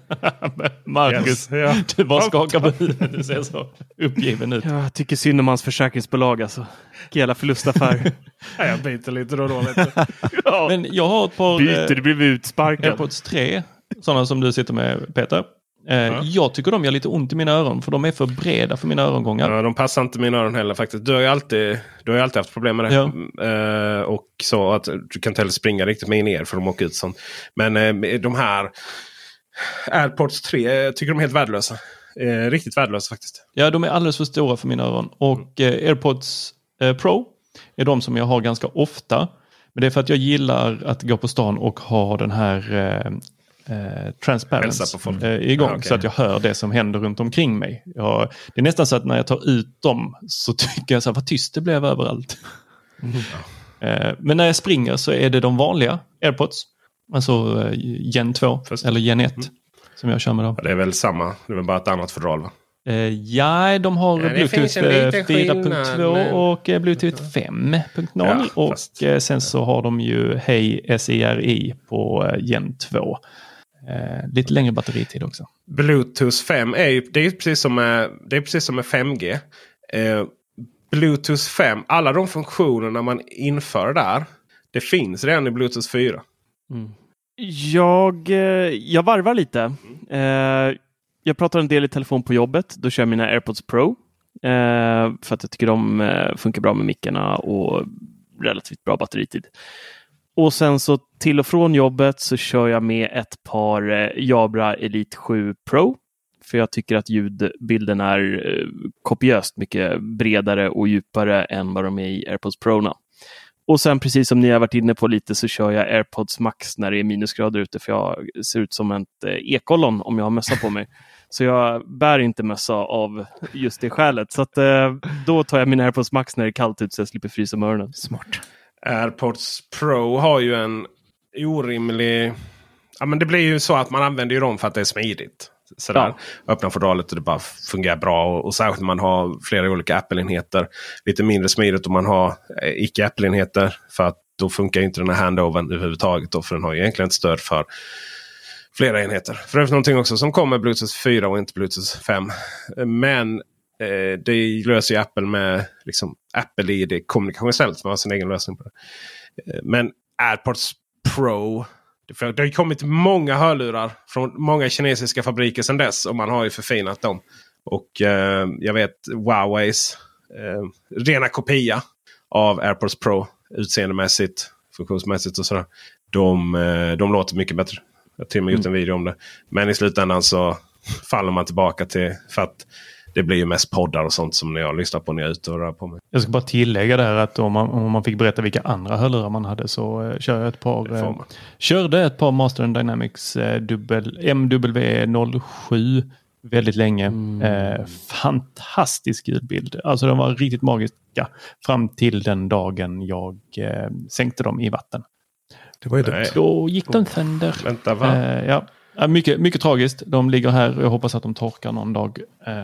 Marcus, du bara skakar på huvudet. Du ser så uppgiven ut. Jag tycker synd om hans försäkringsbolag alltså. Hela förlustaffär. Jag byter lite då. Men jag har ett par du blir utsparkad. AirPods 3. Sådana som du sitter med, Peter. Jag tycker de gör lite ont i mina öron för de är för breda för mina örongångar. Ja, de passar inte mina öron heller faktiskt. Du har ju alltid haft problem med det. Och så att du kan inte heller springa riktigt med in er för de åker ut sånt. Men de här AirPods 3 tycker de är helt värdelösa. Riktigt värdelösa faktiskt. Ja, de är alldeles för stora för mina öron. Och AirPods Pro är de som jag har ganska ofta. Men det är för att jag gillar att gå på stan och ha den här transparence igång så att jag hör det som händer runt omkring mig. Det är nästan så att när jag tar ut dem så tycker jag så här, vad tyst det blev överallt. Men när jag springer så är det de vanliga AirPods. Alltså Gen 2 eller Gen 1 som jag kör med dem. Det är väl samma, det är väl bara ett annat fodral va? Ja, de har Bluetooth 4.2 och Bluetooth 5.0 och sen så har de ju Hey SERI på Gen 2. Lite längre batteritid också. Bluetooth 5 det är precis som med 5G. Bluetooth 5, alla de funktionerna man inför där, det finns redan i Bluetooth 4. Jag varvar lite. Jag pratar en del i telefon på jobbet. Då kör jag mina AirPods Pro. För att jag tycker de funkar bra med mickarna och relativt bra batteritid. Och sen så till och från jobbet så kör jag med ett par Jabra Elite 7 Pro. För jag tycker att ljudbilden är kopiöst mycket bredare och djupare än vad de är i AirPods Pro-na. Och sen precis som ni har varit inne på lite så kör jag AirPods Max när det är minusgrader ute. För jag ser ut som ett ekollon om jag har mössa på mig. Så jag bär inte mössa av just det skälet. Så att, då tar jag mina AirPods Max när det är kallt ute så jag slipper frysa med öronen. Smart. AirPods Pro har ju en orimlig... Ja, men det blir ju så att man använder ju dem för att det är smidigt. Sådär. Öppna fodralet och det bara fungerar bra. Och särskilt när man har flera olika Apple-enheter. Lite mindre smidigt om man har icke-Apple-enheter. För att då funkar inte den här handovern överhuvudtaget. Då, för den har ju egentligen ett stöd för flera enheter. För det är någonting också som kommer Bluetooth 4 och inte Bluetooth 5. Men det löser ju Apple med liksom, Apple i det kommunikationsstället som har sin egen lösning på det. Men AirPods Pro... Det har ju kommit många hörlurar från många kinesiska fabriker sedan dess. Och man har ju förfinat dem. Och jag vet Huaweis rena kopia av AirPods Pro. Utseendemässigt, funktionsmässigt och sådär. De låter mycket bättre. Jag har till och med gjort en video om det. Men i slutändan så faller man tillbaka till... För att det blir ju mest poddar och sånt som jag lyssnar på när jag är ute och rör på mig. Jag ska bara tillägga där att om man fick berätta vilka andra hörlurar man hade så körde ett par Master & Dynamics MW07 väldigt länge. Fantastisk ljudbild. Alltså de var riktigt magiska fram till den dagen jag sänkte dem i vatten. Det var ju dumt. Då gick de sönder. Vänta, va? Ja. Mycket, mycket tragiskt. De ligger här och jag hoppas att de torkar någon dag.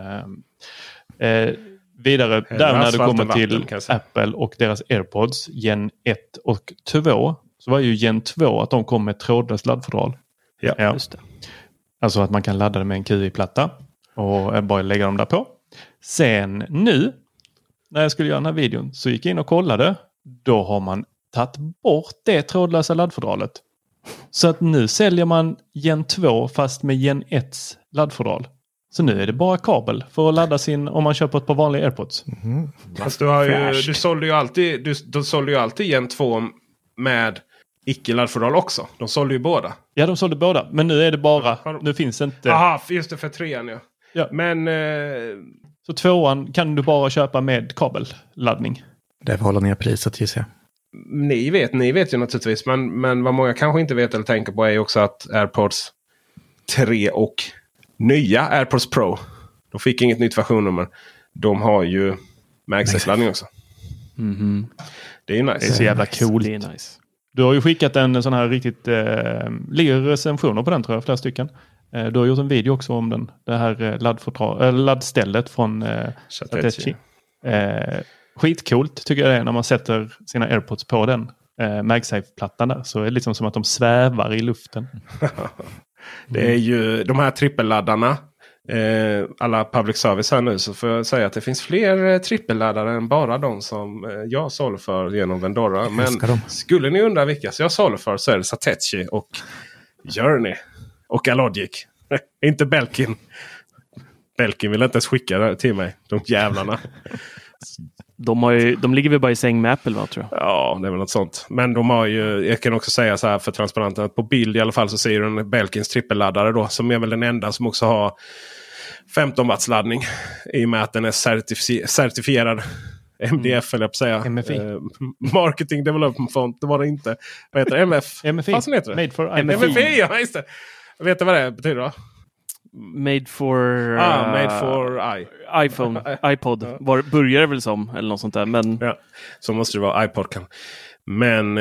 Vidare, där när det kommer till Apple och deras AirPods, Gen 1 och 2, så var ju Gen 2 att de kom med trådlöst laddfodral. Ja, just det. Alltså att man kan ladda det med en QI-platta och bara lägga dem där på. Sen nu, när jag skulle göra den här videon, så gick jag in och kollade. Då har man tagit bort det trådlösa laddfodralet. Så att nu säljer man Gen 2 fast med Gen 1s laddfodral. Så nu är det bara kabel för att ladda om man köper ett par vanliga AirPods. Fast du sålde ju alltid Gen 2 med icke-laddfodral också. De sålde ju båda. Ja, de sålde båda. Men nu är det bara... Nu finns det inte... Aha, just det, för 3:an ja. Men... Så 2:an kan du bara köpa med kabelladdning. Det får hålla ner priset, gissar jag. Ni vet ju naturligtvis. Men vad många kanske inte vet eller tänker på är ju också att AirPods 3 och nya AirPods Pro, de fick inget nytt versionnummer. De har ju MagSafe-laddning också. Det är ju nice. Det är så jävla coolt. Det är nice. Du har ju skickat en sån här riktigt... ligger recensioner på den, tror jag, flera stycken. Du har gjort en video också om den. Det här laddstället från Satechi. Skitcoolt tycker jag det är när man sätter sina AirPods på den MagSafe-plattan där. Så är det liksom som att de svävar i luften. Det är ju de här trippelladdarna. Alla public service här nu, så får jag säga att det finns fler trippelladdare än bara de som jag sålde för genom Vendora. Men skulle ni undra vilka så jag sålde för, så är det Satechi och Journey och Alogic. Inte Belkin. Belkin vill inte ens skicka det till mig. De jävlarna. De ligger väl bara i säng med Apple, va, tror jag. Ja, det är väl något sånt. Men de har ju, jag kan också säga så här för transparenten, att på bild i alla fall så ser du en Belkins trippelladdare då, som är väl den enda som också har 15 watts laddning, i och med att den är certifierad MDF, eller jag på säga. MFI. Marketing Development Font, det var det inte. Vad heter det? MFI. Vad heter det? Made for MFI, ja, just det. Vet du vad det betyder då? Made for iPhone, iPod. Börjar det väl som, eller något sånt där. Men... Ja, så måste det vara iPod kan. Men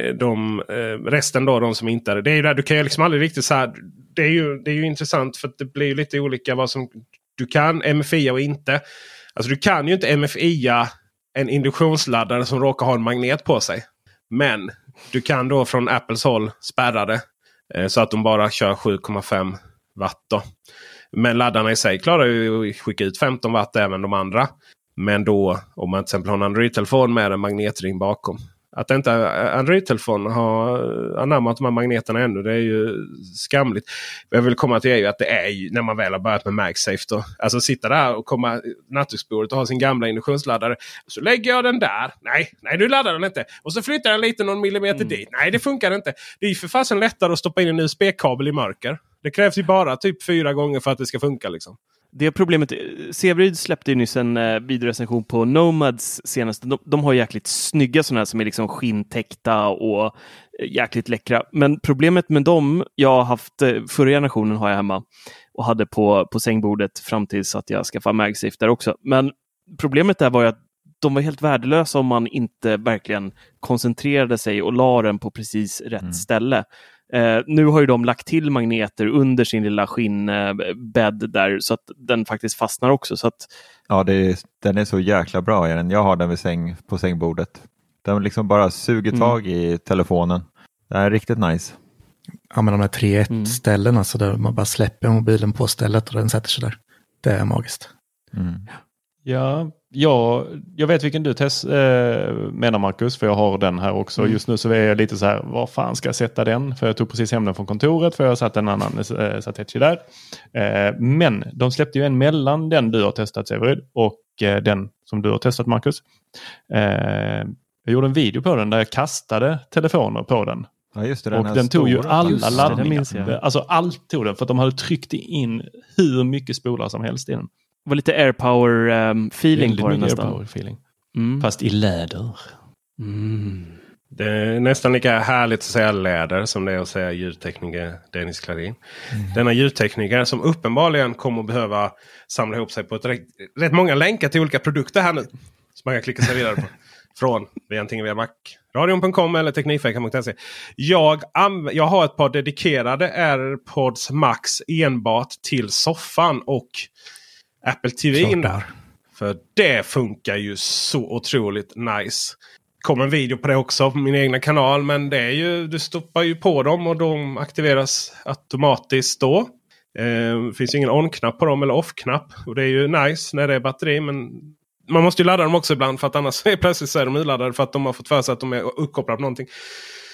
resten då, de som inte är det är ju där, du kan ju liksom aldrig riktigt så här, det är ju intressant, för att det blir lite olika vad som du kan MFI och inte. Alltså du kan ju inte MFI en induktionsladdare som råkar ha en magnet på sig. Men du kan då från Apples håll spärra det så att de bara kör 7,5 watt då. Men laddarna i sig klarar ju att skicka ut 15 watt även de andra. Men då, om man till exempel har en Android-telefon med en magnetring bakom. Att inte Android-telefon har anammat de här magneterna ännu, det är ju skamligt. Jag vill komma till är ju att det är ju, när man väl har börjat med MagSafe då. Alltså sitta där och komma nattduksbordet och ha sin gamla induktionsladdare. Så lägger jag den där. Nej, du laddar den inte. Och så flyttar den lite någon millimeter dit. Nej, det funkar inte. Det är ju för fasen lättare att stoppa in en USB-kabel i mörker. Det krävs ju bara typ 4 gånger för att det ska funka liksom. Det problemet, Severyd släppte ju nyss en videorecension på Nomads senaste. De har jäkligt snygga sådana här som är liksom skinntäckta och jäkligt läckra. Men problemet med dem, jag har haft, förra generationen har jag hemma och hade på sängbordet fram tills att jag skaffade MagSafe där också. Men problemet där var ju att de var helt värdelösa om man inte verkligen koncentrerade sig och la den på precis rätt ställe. Nu har ju de lagt till magneter under sin lilla skinnbädd där, så att den faktiskt fastnar också. Så att... Ja, den är så jäkla bra. Jag har den på sängbordet. Den liksom bara suger tag i telefonen. Det är riktigt nice. Ja, men de här 3.1-ställena så där man bara släpper mobilen på stället och den sätter sig där. Det är magiskt. Ja, jag vet vilken du menar, Marcus, för jag har den här också. Just nu så är jag lite så här, var fan ska jag sätta den? För jag tog precis hem den från kontoret, för jag har satt en annan Satechi där. Men de släppte ju en mellan den du har testat, Severyd, och den som du har testat, Marcus. Jag gjorde en video på den där jag kastade telefoner på den. Ja, just det, och den tog ju alla laddningar. Alltså allt tog den, för att de hade tryckt in hur mycket spolar som helst i den. Det var lite AirPower-feeling på den nästan. AirPower-feeling. Fast i läder. Det är nästan lika härligt att säga läder som det är att säga ljudtekniker Dennis Klarin. Denna ljudtekniker som uppenbarligen kommer att behöva samla ihop sig på rätt många länkar till olika produkter här nu. Som man kan klicka sig vidare på. Från antingen via macradion.com eller teknikfejkan.se. Jag har ett par dedikerade AirPods Max enbart till soffan och Apple TV där. För det funkar ju så otroligt nice. Kommer en video på det också på min egna kanal. Men det är ju, du stoppar ju på dem och de aktiveras automatiskt då. Det finns ingen on-knapp på dem eller off-knapp. Och det är ju nice när det är batteri. Men man måste ju ladda dem också ibland, för att annars är plötsligt så är de urladdade för att de har fått för sig att de är uppkopplade på någonting.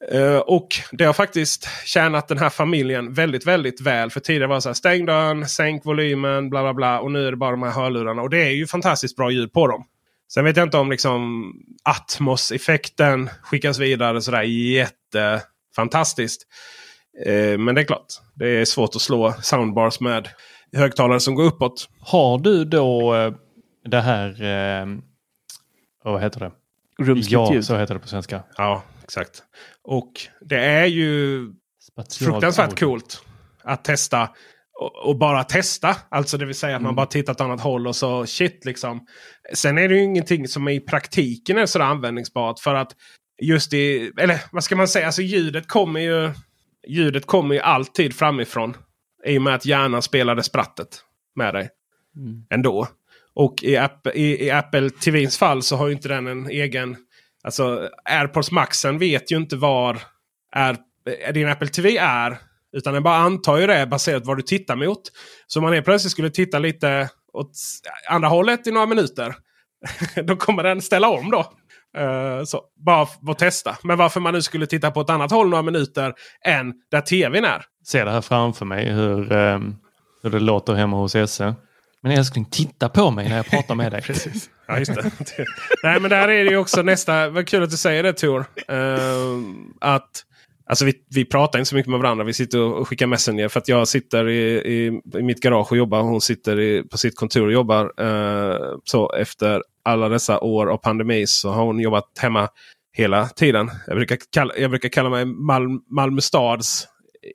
Och det har faktiskt tjänat den här familjen väldigt, väldigt väl. För tidigare var det så här, stäng dörren, sänk volymen, bla bla bla. Och nu är det bara de här hörlurarna. Och det är ju fantastiskt bra ljud på dem. Sen vet jag inte om liksom Atmos-effekten skickas vidare sådär jättefantastiskt. Men det är klart, det är svårt att slå soundbars med högtalare som går uppåt. Har du då det här, vad heter det? Rumsligt ljud. Ja, så heter det på svenska. Ja, exakt. Och det är ju fruktansvärt coolt att testa. Och bara testa. Alltså det vill säga att man bara tittar åt annat håll och så shit liksom. Sen är det ju ingenting som i praktiken är sådär användningsbart. För att just eller vad ska man säga? Alltså ljudet kommer ju alltid framifrån. I och med att hjärnan spelade sprattet med dig. Ändå. Och i Apple TV:s fall så har ju inte den en egen... Alltså AirPods Maxen vet ju inte var din Apple TV är. Utan den bara antar ju det baserat på vad du tittar mot. Så om man helt plötsligt skulle titta lite åt andra hållet i några minuter. Då kommer den ställa om då. Så bara för att testa. Men varför man nu skulle titta på ett annat håll några minuter än där tvn är. Ser det här framför mig hur det låter hemma hos Esse. Men älskling, titta på mig när jag pratar med dig. Precis. Ja, just det. Nej, men där är det ju också nästa... Vad kul att du säger det, Tor. Att... Alltså vi pratar inte så mycket med varandra. Vi sitter och skickar messenger. För att jag sitter i mitt garage och jobbar. Hon sitter på sitt kontor och jobbar. Så efter alla dessa år av pandemi så har hon jobbat hemma hela tiden. Jag brukar kalla mig Malmö stads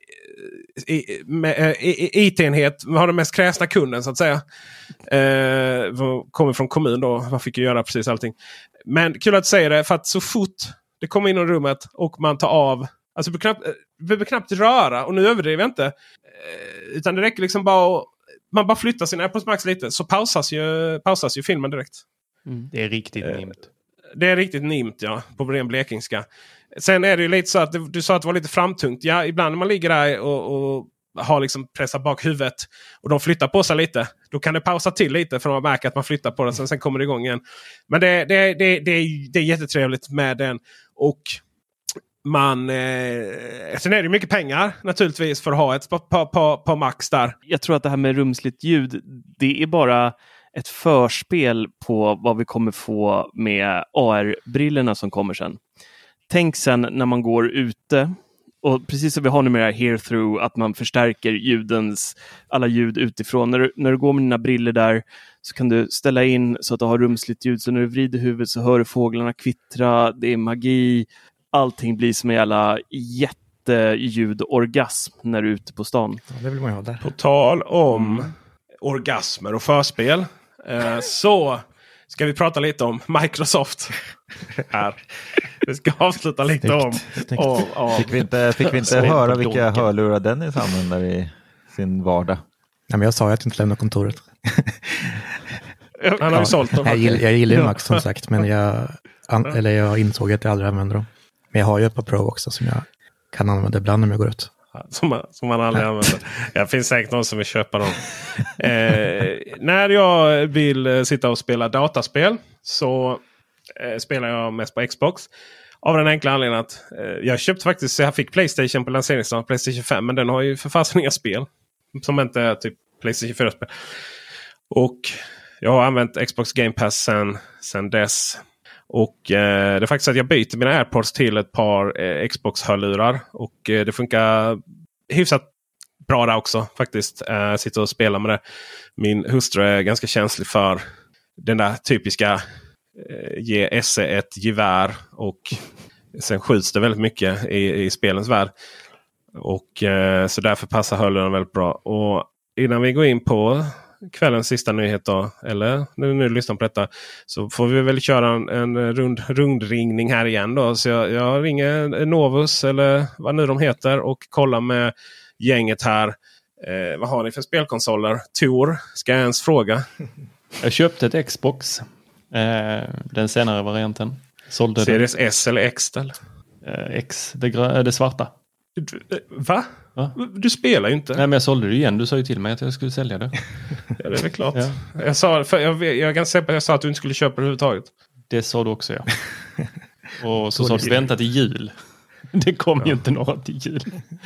IT-enhet. Vi har den mest kräsna kunden så att säga. Kommer från kommun då. Man fick ju göra precis allting. Men kul att säga det. För att så fort det kommer in i rummet och man tar av... Alltså vi behöver knappt röra. Och nu överdriver jag inte. Utan det räcker liksom bara... Man bara flyttar sin AirPods Max lite. Så pausas ju filmen direkt. Det är riktigt nimt. Det är riktigt nimt, ja. På ren blekingska. Sen är det ju lite så att du sa att det var lite framtungt. Ja, ibland när man ligger där och har liksom pressat bak huvudet. Och de flyttar på sig lite. Då kan det pausa till lite för att man märker att man flyttar på den. Sen kommer det igång igen. Men det är jättetrevligt med den. Och... sen är det mycket pengar naturligtvis för att ha ett på Max där. Jag tror att det här med rumsligt ljud, det är bara ett förspel på vad vi kommer få med AR-brillorna som kommer sen. Tänk sen när man går ute, och precis som vi har nu med det här Hear Through, att man förstärker alla ljud utifrån. När du går med dina briller där så kan du ställa in så att du har rumsligt ljud. Så när du vrider huvudet så hör du fåglarna kvittra, det är magi. Allting blir som en jävla jätteljudorgasm när du är ute på stan. Ja, det vill man ju ha där. På tal om orgasmer och förspel så ska vi prata lite om Microsoft här. Vi ska avsluta lite om... Fick vi inte höra vilka hörlurar Dennis använder i sin vardag? Nej, men jag sa att jag inte lämnar kontoret. Han har ju sålt dem. Jag gillar ju Max som sagt, men jag insåg att jag aldrig använder dem. Men jag har ju ett par Pro också som jag kan använda ibland när jag går ut. Som man aldrig använder. Det finns säkert någon som vill köpa dem. När jag vill sitta och spela dataspel så spelar jag mest på Xbox. Av den enkla anledningen att jag köpte faktiskt, så jag fick PlayStation på lanseringsdagen, PlayStation 5. Men den har ju för fasen inga spel. Som inte är typ PlayStation 4-spel. Och jag har använt Xbox Game Pass sen dess. Och det är faktiskt att jag byter mina AirPods till ett par Xbox-hörlurar. Och det funkar hyfsat bra där också faktiskt. Sitter och spelar med det. Min hustru är ganska känslig för den där typiska ge SE ett gevär. Och sen skjuts det väldigt mycket i spelens värld. Och så därför passar hörlurarna väldigt bra. Och innan vi går in på kvällens sista nyhet då, eller när du nu lyssnar på detta, så får vi väl köra en rundringning här igen då. Så jag ringer Novus eller vad nu de heter och kollar med gänget här. Vad har ni för spelkonsoler? Tor, ska jag ens fråga? Jag köpte ett Xbox. Den senare varianten. Sålde Series S eller X eller? X, det svarta. Va? Du spelar ju inte. Nej, men jag sålde det igen. Du sa ju till mig att jag skulle sälja det. Ja, det är väl klart. Ja. Jag kan säga att jag sa att du inte skulle köpa det överhuvudtaget. Det sa du också, ja. Och så sa du vänta till jul. Det kom ju inte några till jul.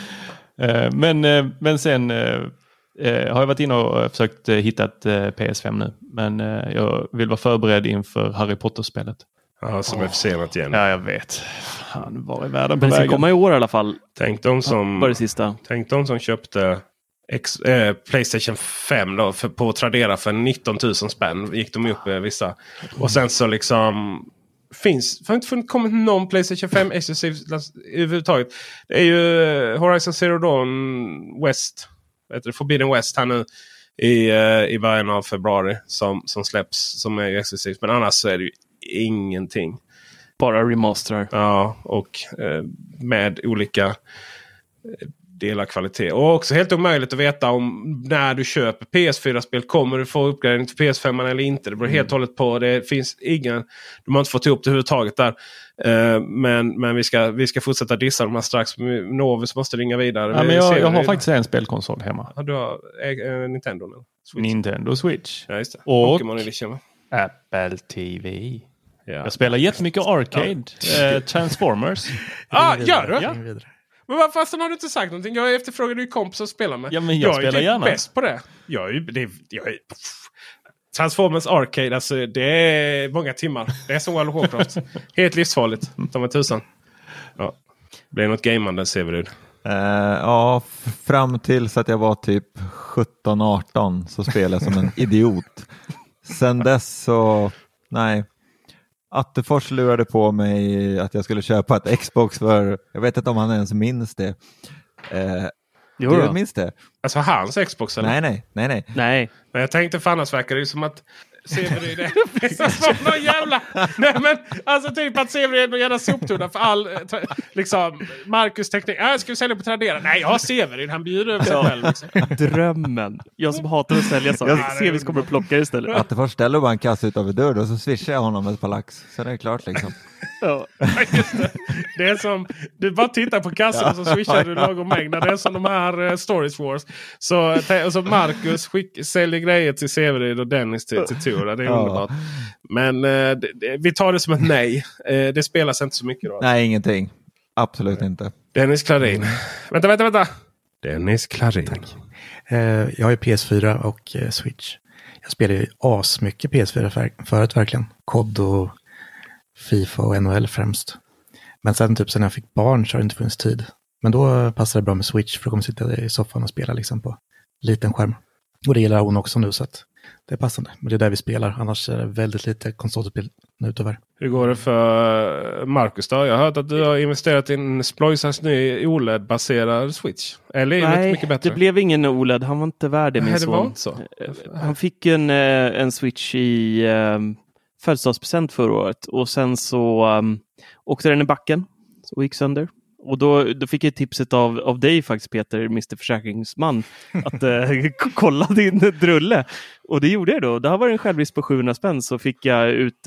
Men sen har jag varit inne och försökt hitta ett PS5 nu. Men jag vill vara förberedd inför Harry Potter-spelet. Ja, som är försenat igen. Ja, jag vet. Fan, var i världen på vägen. Men det ska komma i år i alla fall. Tänk de som köpte PlayStation 5 då, på Tradera för 19 000 spänn. Gick de upp vissa. Och sen så liksom... har inte kommit någon PlayStation 5 exklusiv överhuvudtaget. Det är ju Horizon Zero Dawn West, Forbidden West här nu i början av februari som släpps, som är exklusivt. Men annars så är det ju ingenting. Bara remasterar. Ja, och med olika delar kvalitet. Och också helt omöjligt att veta om när du köper PS4-spel kommer du få uppgradering till PS5 eller inte. Det beror helt och hållet på. Det finns ingen... De har inte fått ihop det överhuvudtaget där. Men vi ska fortsätta dissa de här strax. Novus måste ringa vidare. Ja, men jag har faktiskt en spelkonsol hemma. Ja, du har Nintendo nu? Switch. Nintendo Switch. Ja, just det. Och Pokémon Edition. Apple TV. Ja. Jag spelar jättemycket arcade. Transformers. Gör du? Ja. Men varför har du inte sagt någonting? Jag efterfrågade ju kompis att spela med. Ja, men jag spelar gärna. Bäst på det. Transformers Arcade, alltså det är många timmar. Det är som World of Warcraft. Helt livsfarligt. De är tusan. Ja. Blir det något gamande, ser vi det? Ja, fram tills att jag var typ 17-18 så spelade jag som en idiot. Sen dess så, nej. Attefors lurade på mig att jag skulle köpa ett Xbox för, jag vet inte om han ens minns det. Jag minns det. Alltså hans Xbox eller? Nej. Men jag tänkte för annars verkar det ju som att Severin är någon jävla... Nej men alltså typ att Severin är någon jävla soptunna för all liksom Marcus teknik. Jag ska sälja på Tradera. Nej, jag har Severin. Han bjuder över sig själv. Liksom. Drömmen. Jag som hatar att sälja saker. Severin kommer att plocka istället. Att det först ställer bara en kasse utanför dörren och så swishar jag honom ett par lax. Så det är klart liksom. Ja. Just det. Det är som du bara tittar på kassan och så swishar du lagom mängd. Det är som de här Stories Wars. Så Marcus säljer grejer till Severin och Dennis till Tura. Det är underbart. Men vi tar det som ett nej. Det spelas inte så mycket då. Nej, ingenting. Absolut inte. Dennis Klarin. Vänta. Dennis Klarin. Tack. Jag har ju PS4 och Switch. Jag spelar ju asmycket PS4 förut verkligen. COD och FIFA och NHL främst. Men sen typ sen jag fick barn så har det inte funnits tid. Men då passar det bra med Switch för då kommer jag sitta i soffan och spela liksom på liten skärm. Och det gillar hon också nu så att det är passande. Men det är där vi spelar. Annars är det väldigt lite konsolspel nu tyvärr. Hur går det för Marcus då? Jag har hört att du har investerat i en Sploisans ny OLED-baserad Switch. Eller är det mycket bättre? Det blev ingen OLED. Han var inte värd det, min son. Det var inte så. Han fick en Switch i födelsedagspresent förra året. Och sen så åkte den i backen och gick sönder. Och då fick jag tipset av dig faktiskt, Peter, Mr. Försäkringsman, att kolla din drulle. Och det gjorde jag då. Det har varit en självrisk på 700 spänn så fick jag ut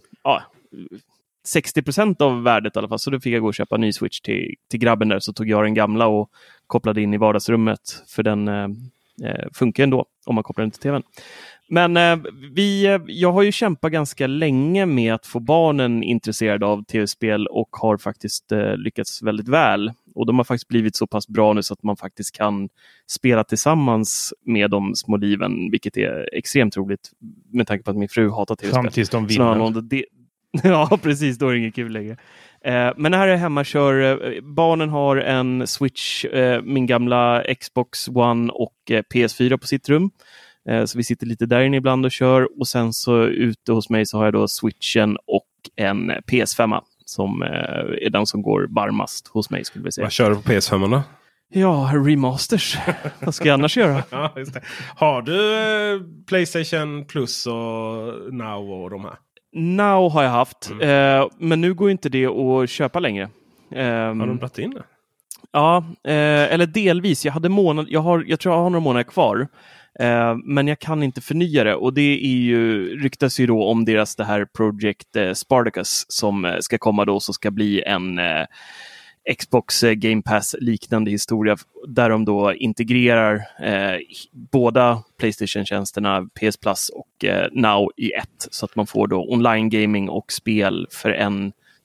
60% av värdet i alla fall. Så då fick jag gå och köpa en ny Switch till grabben där. Så tog jag den gamla och kopplade in i vardagsrummet. För den funkar ändå om man kopplar den till tvn. Men jag har ju kämpat ganska länge med att få barnen intresserade av tv-spel och har faktiskt lyckats väldigt väl. Och de har faktiskt blivit så pass bra nu så att man faktiskt kan spela tillsammans med de små liven, vilket är extremt roligt med tanke på att min fru hatar tv-spel. Fram tills de vinner. Ja, precis, då är det inget kul längre. Men här är hemma kör barnen har en Switch, min gamla Xbox One och PS4 på sitt rum. Så vi sitter lite där inne ibland och kör. Och sen så ute hos mig så har jag då Switchen och en PS5 som är den som går varmast hos mig, skulle vi säga. Vad kör du på PS5 då? Ja, remasters. Vad ska jag annars göra? Ja, just det. Har du PlayStation Plus och Now och de här? Now har jag haft. Men nu går inte det att köpa längre. Har de dragit in det? Ja, eller delvis. Jag tror jag har några månader kvar. Men jag kan inte förnya det och det är ryktas ju då om deras det här Project Spartacus som ska komma då, så ska bli en Xbox Game Pass liknande historia där de då integrerar båda PlayStation-tjänsterna PS Plus och Now i ett, så att man får då online gaming och spel för en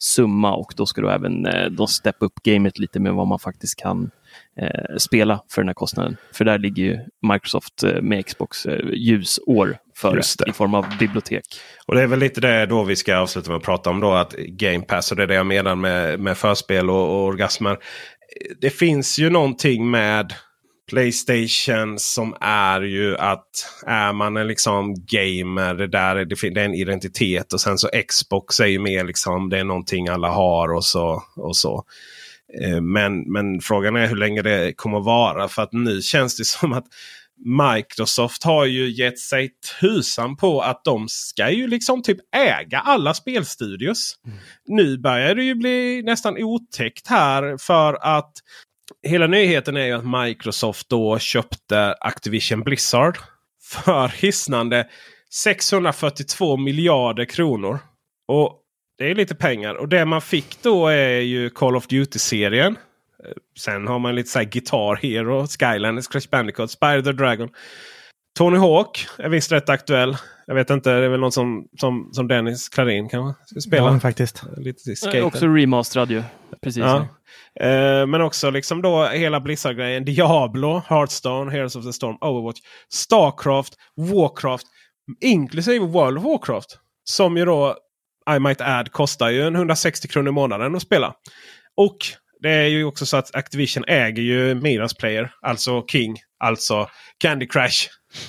summa, och då ska då även de steppa upp gamet lite med vad man faktiskt kan spela för den här kostnaden. För där ligger ju Microsoft med Xbox ljusår före i form av bibliotek. Och det är väl lite det då vi ska avsluta med att prata om då, att Game Pass, och det är det jag menar med förspel och orgasmer. Det finns ju någonting med PlayStation som är ju att är man en liksom gamer, det är en identitet, och sen så Xbox är ju mer liksom det är någonting alla har och så. Men frågan är hur länge det kommer att vara, för att nu känns det som att Microsoft har ju gett sig tusan på att de ska ju liksom typ äga alla spelstudios. Nu börjar det ju bli nästan otäckt här, för att hela nyheten är ju att Microsoft då köpte Activision Blizzard för hisnande 642 miljarder kronor. Och det är lite pengar. Och det man fick då är ju Call of Duty-serien. Sen har man lite så här Guitar Hero, Skylanders, Crash Bandicoot, Spyro the Dragon. Tony Hawk är visst rätt aktuell. Jag vet inte, det är väl något som Dennis Klarin kanske spela. Ja, faktiskt. Lite också remasterad ju. Precis. Ja. Men också liksom då hela Blizzard-grejen. Diablo, Hearthstone, Heroes of the Storm, Overwatch, Starcraft, Warcraft, inklusive World of Warcraft. Som ju då, I might add, kostar ju 160 kronor i månaden att spela. Och det är ju också så att Activision äger ju Miras Player, alltså King, alltså Candy Crush.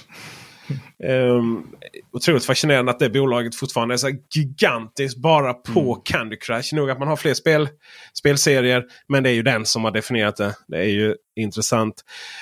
Otroligt fascinerande att det bolaget fortfarande är så gigantiskt bara på Candy Crush. Nog att man har fler spelserier, men det är ju den som har definierat det. Det är ju intressant.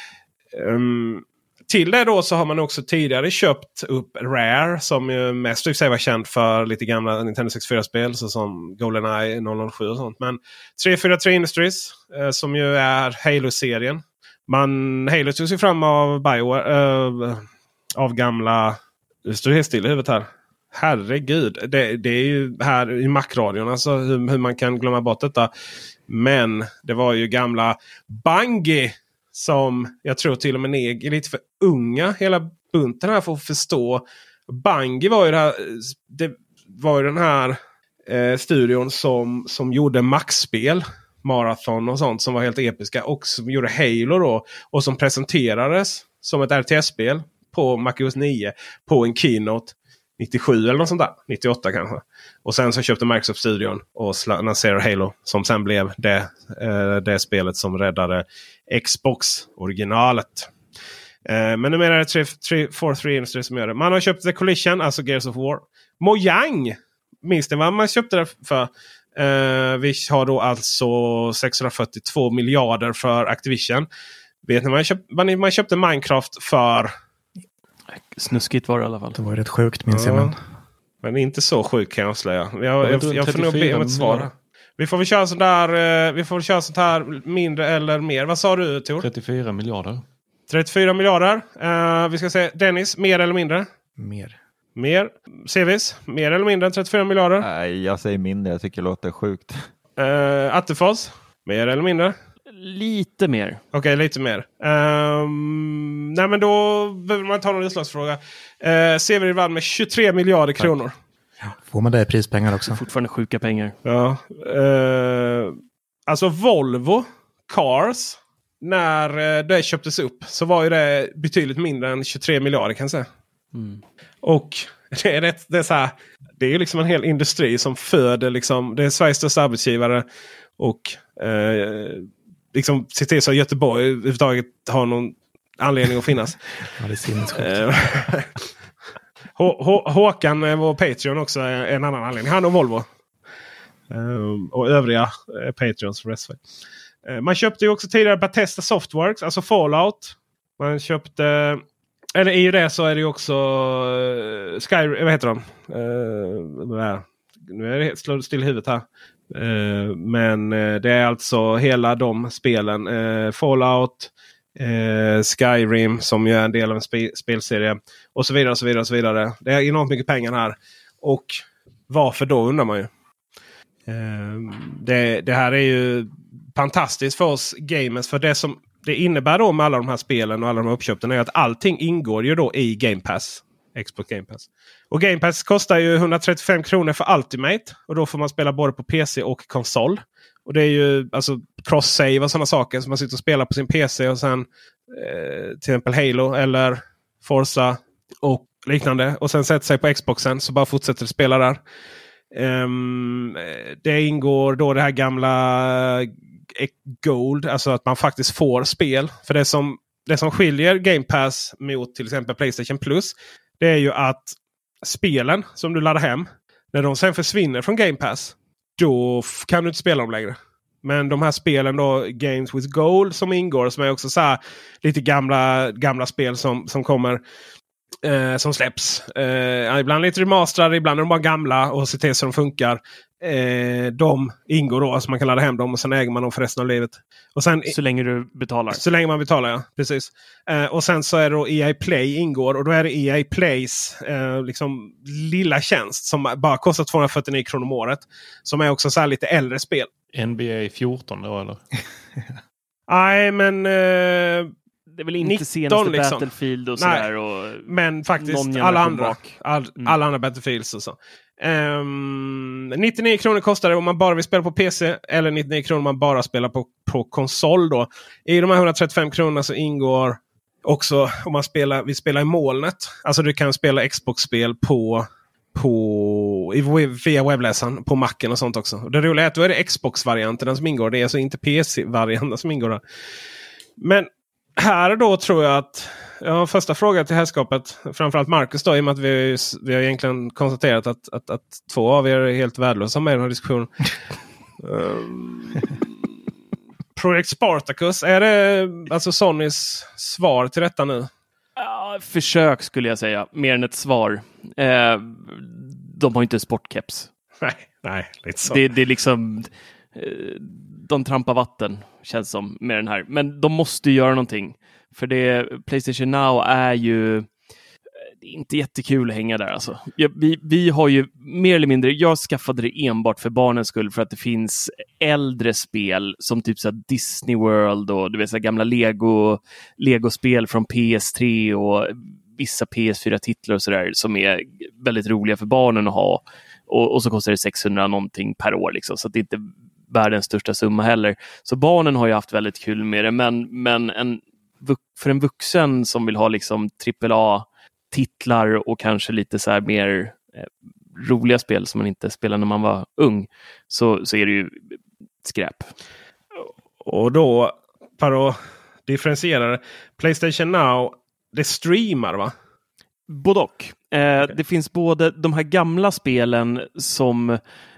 Till det då så har man också tidigare köpt upp Rare, som ju mest i sig var känd för lite gamla Nintendo 64-spel som GoldenEye 007 och sånt. Men 343 Industries, som ju är Halo-serien. Halo tog sig fram av BioWare, av gamla... Det står helt still i huvudet här. Herregud, det är ju här i Mac-radion, alltså hur man kan glömma bort detta. Men det var ju gamla Bungie, som jag tror till och med är lite för unga hela bunten här för att förstå. Bungie var ju det var ju den här studion som gjorde Max-spel, Marathon och sånt som var helt episka, och som gjorde Halo då, och som presenterades som ett RTS-spel på Mac OS 9 på en keynote 97 eller något sånt där, 98 kanske. Och sen så köpte Microsoft studion och lanserade Halo, som sen blev det spelet som räddade Xbox originalet. Men numera är det 343 Industries som gör det. Man har köpt The Collision, alltså Gears of War. Mojang, minns ni vad man köpte det för? Vi har då alltså 642 miljarder för Activision. Vet ni man köpte Minecraft för? Snuskigt var det i alla fall. Det var rätt sjukt, minns jag. Men inte så sjukt kan jag avslöja. Jag får nog be om ett svar. Vi får väl köra sånt här mindre eller mer. Vad sa du, Tor? 34 miljarder. 34 miljarder. Vi ska se, Dennis, mer eller mindre? Mer. Sevis, mer eller mindre än 34 miljarder? Nej, jag säger mindre. Jag tycker det låter sjukt. Attefors, mer eller mindre? Lite mer. Okej, lite mer. Nej, men då behöver man ta en utslagsfråga. Severin vann med 23 miljarder kronor. Ja, får man det i prispengar också? Fortfarande sjuka pengar. Ja. Alltså Volvo Cars, när det köptes upp så var ju det betydligt mindre än 23 miljarder kan jag säga. Och det är så här, det är ju liksom en hel industri som föder liksom, det är Sveriges största arbetsgivare, och liksom se till så att Göteborg överhuvudtaget har någon anledning att finnas. Ja, det är sinnessjukt. Håkan, vår Patreon, också är en annan anledning. Han och Volvo. Och övriga Patreons för resten. Man köpte ju också tidigare Bethesda Softworks, alltså Fallout. Man köpte... Eller i det så är det ju också vad heter de? Nu är det helt still i huvudet här. Men det är alltså hela de spelen. Fallout, Skyrim som ju är en del av en spelserie. Och så vidare, och så vidare, och så vidare. Det är enormt mycket pengar här. Och varför då, undrar man ju. Det här är ju fantastiskt för oss gamers. För det som det innebär då med alla de här spelen och alla de här uppköpen är att allting ingår ju då i Game Pass. Xbox Game Pass. Och Game Pass kostar ju 135 kronor för Ultimate. Och då får man spela både på PC och konsol. Och det är ju alltså cross-save och sådana saker. Så man sitter och spelar på sin PC och sen till exempel Halo eller Forza och liknande. Och sen sätter sig på Xboxen så bara fortsätter spela där. Det ingår då det här gamla Gold. Alltså att man faktiskt får spel. För det som skiljer Game Pass mot till exempel PlayStation Plus. Det är ju att spelen som du laddar hem. När de sen försvinner från Game Pass. Då kan du inte spela dem längre. Men de här spelen då, Games with Gold som ingår. Som är också så här, lite gamla spel som kommer. Som släpps. Ibland lite remasterade, ibland är de bara gamla. Och se till så de funkar. De ingår då. Så man kan ladda hem dem och sen äger man dem för resten av livet. Och sen, så länge du betalar. Så länge man betalar, ja. Precis. Och sen så är det då EA Play ingår. Och då är det EA Plays liksom lilla tjänst. Som bara kostar 249 kronor om året. Som är också så här lite äldre spel. NBA 14 då eller? Nej men... det är väl inte 19, senaste liksom. Battlefield och sådär. Och men faktiskt alla andra. Alla andra Battlefields och så. 99 kronor kostar det om man bara vill spela på PC. Eller 99 kronor om man bara spelar på konsol då. I de här 135 kronorna så ingår också om man vill spela i molnet. Alltså du kan spela Xbox-spel via webbläsaren på Macen och sånt också. Och det roliga är att då är det Xbox-varianterna som ingår. Det är alltså inte PC-varianterna som ingår där. Men här då tror jag att första fråga till herrskapet, framförallt Marcus då, i och med att vi har egentligen konstaterat att två av er är helt värdelösa med den här diskussionen. Project Spartacus, är det alltså Sonys svar till detta nu? Försök skulle jag säga, mer än ett svar. De har inte sportcaps. Nej, lite så. Det är liksom... de trampar vatten, känns som, med den här. Men de måste göra någonting. För PlayStation Now är ju... Det är inte jättekul att hänga där alltså. Vi har ju mer eller mindre... Jag skaffade det enbart för barnens skull. För att det finns äldre spel som typ så Disney World och du vet så gamla Lego-spel från PS3 och vissa PS4-titlar och sådär som är väldigt roliga för barnen att ha. Och så kostar det 600 någonting per år liksom. Så att det är inte världens största summa heller. Så barnen har ju haft väldigt kul med det. Men för en vuxen som vill ha liksom AAA-titlar och kanske lite så här mer roliga spel som man inte spelade när man var ung, så är det ju skräp. Och då, för att differentiera det, PlayStation Now, det streamar va? Både och. Det finns både de här gamla spelen som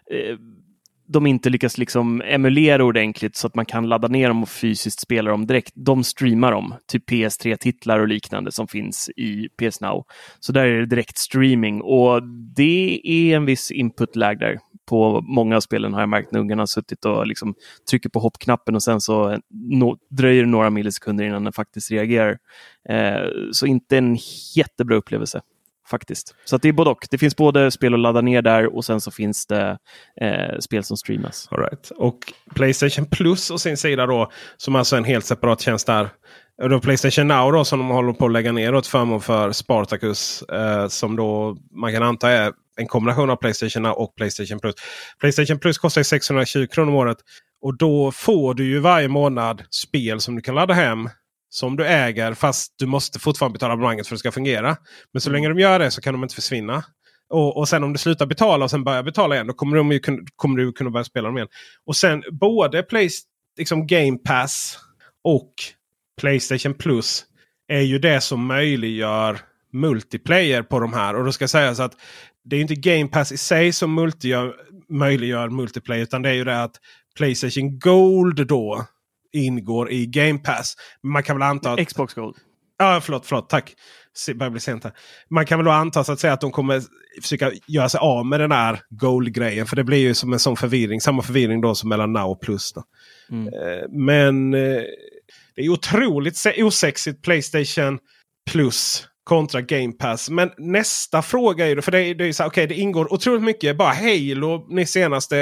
de inte lyckas liksom emulera ordentligt så att man kan ladda ner dem och fysiskt spela dem direkt. De streamar dem, typ PS3-titlar och liknande som finns i PS Now. Så där är det direkt streaming och det är en viss input-lag där. På många av spelen har jag märkt när ungarna har suttit och liksom trycker på hoppknappen och sen så dröjer det några millisekunder innan den faktiskt reagerar. Så inte en jättebra upplevelse faktiskt. Så att det är både och. Det finns både spel att ladda ner där och sen så finns det spel som streamas. All right. Och PlayStation Plus och sin sida då, som alltså är en helt separat tjänst där. Och då PlayStation Now då, som de håller på att lägga ner åt förmån för Spartacus, som då man kan anta är en kombination av PlayStation Now och PlayStation Plus. PlayStation Plus kostar 620 kronor om året. Och då får du ju varje månad spel som du kan ladda hem som du äger, fast du måste fortfarande betala abonnemanget för att det ska fungera. Men så länge de gör det så kan de inte försvinna. Och sen om du slutar betala och sen börjar betala igen, då kommer du kunna börja spela dem igen. Och sen både liksom Game Pass och PlayStation Plus är ju det som möjliggör multiplayer på de här. Och då ska sägas att det är inte Game Pass i sig som möjliggör multiplayer, utan det är ju det att PlayStation Gold då ingår i Game Pass. Man kan väl anta att... Xbox Gold. Ja, förlåt, tack. Det börjar bli sent här. Man kan väl då anta så att säga att de kommer försöka göra sig av med den här Gold-grejen. För det blir ju som en sån förvirring. Samma förvirring då som mellan Now och Plus då. Men det är otroligt osexigt PlayStation Plus kontra Game Pass. Men nästa fråga är ju, för det är ju så här, det ingår otroligt mycket. Bara Halo, det senaste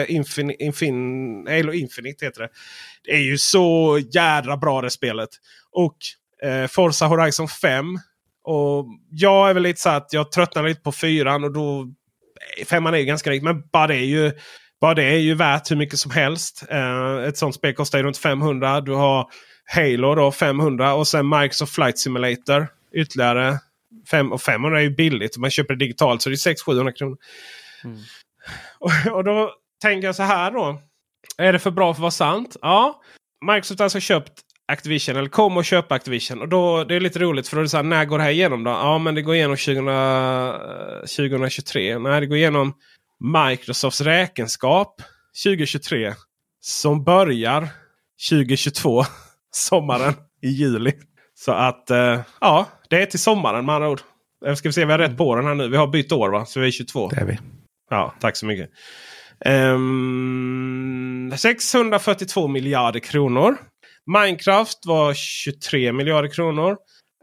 Halo Infinite heter det. Det är ju så jädra bra det spelet. Och Forza Horizon 5 Och jag är väl lite så att jag tröttnar lite på 4 och då 5 är ganska rikt. Men bara det är ju värt hur mycket som helst. Ett sånt spel kostar ju runt 500. Du har Halo då 500 och sen Microsoft Flight Simulator ytterligare 500 är ju billigt. Man köper det digitalt så det är 600-700 kronor. Och då tänker jag så här då. Är det för bra för att vara sant? Ja. Microsoft har alltså köpt Activision eller kommer att köpa Activision. Och då det är lite roligt för då är det så här, när går det här igenom då? Ja, men det går igenom 2023. Nej, det går igenom Microsofts räkenskap 2023 som börjar 2022 sommaren i juli. Så att ja, det är till sommaren med andra ord. Jag ska se, vi har rätt på den här nu. Vi har bytt år va? Så vi är 22. Det är vi. Ja, tack så mycket. 642 miljarder kronor. Minecraft var 23 miljarder kronor.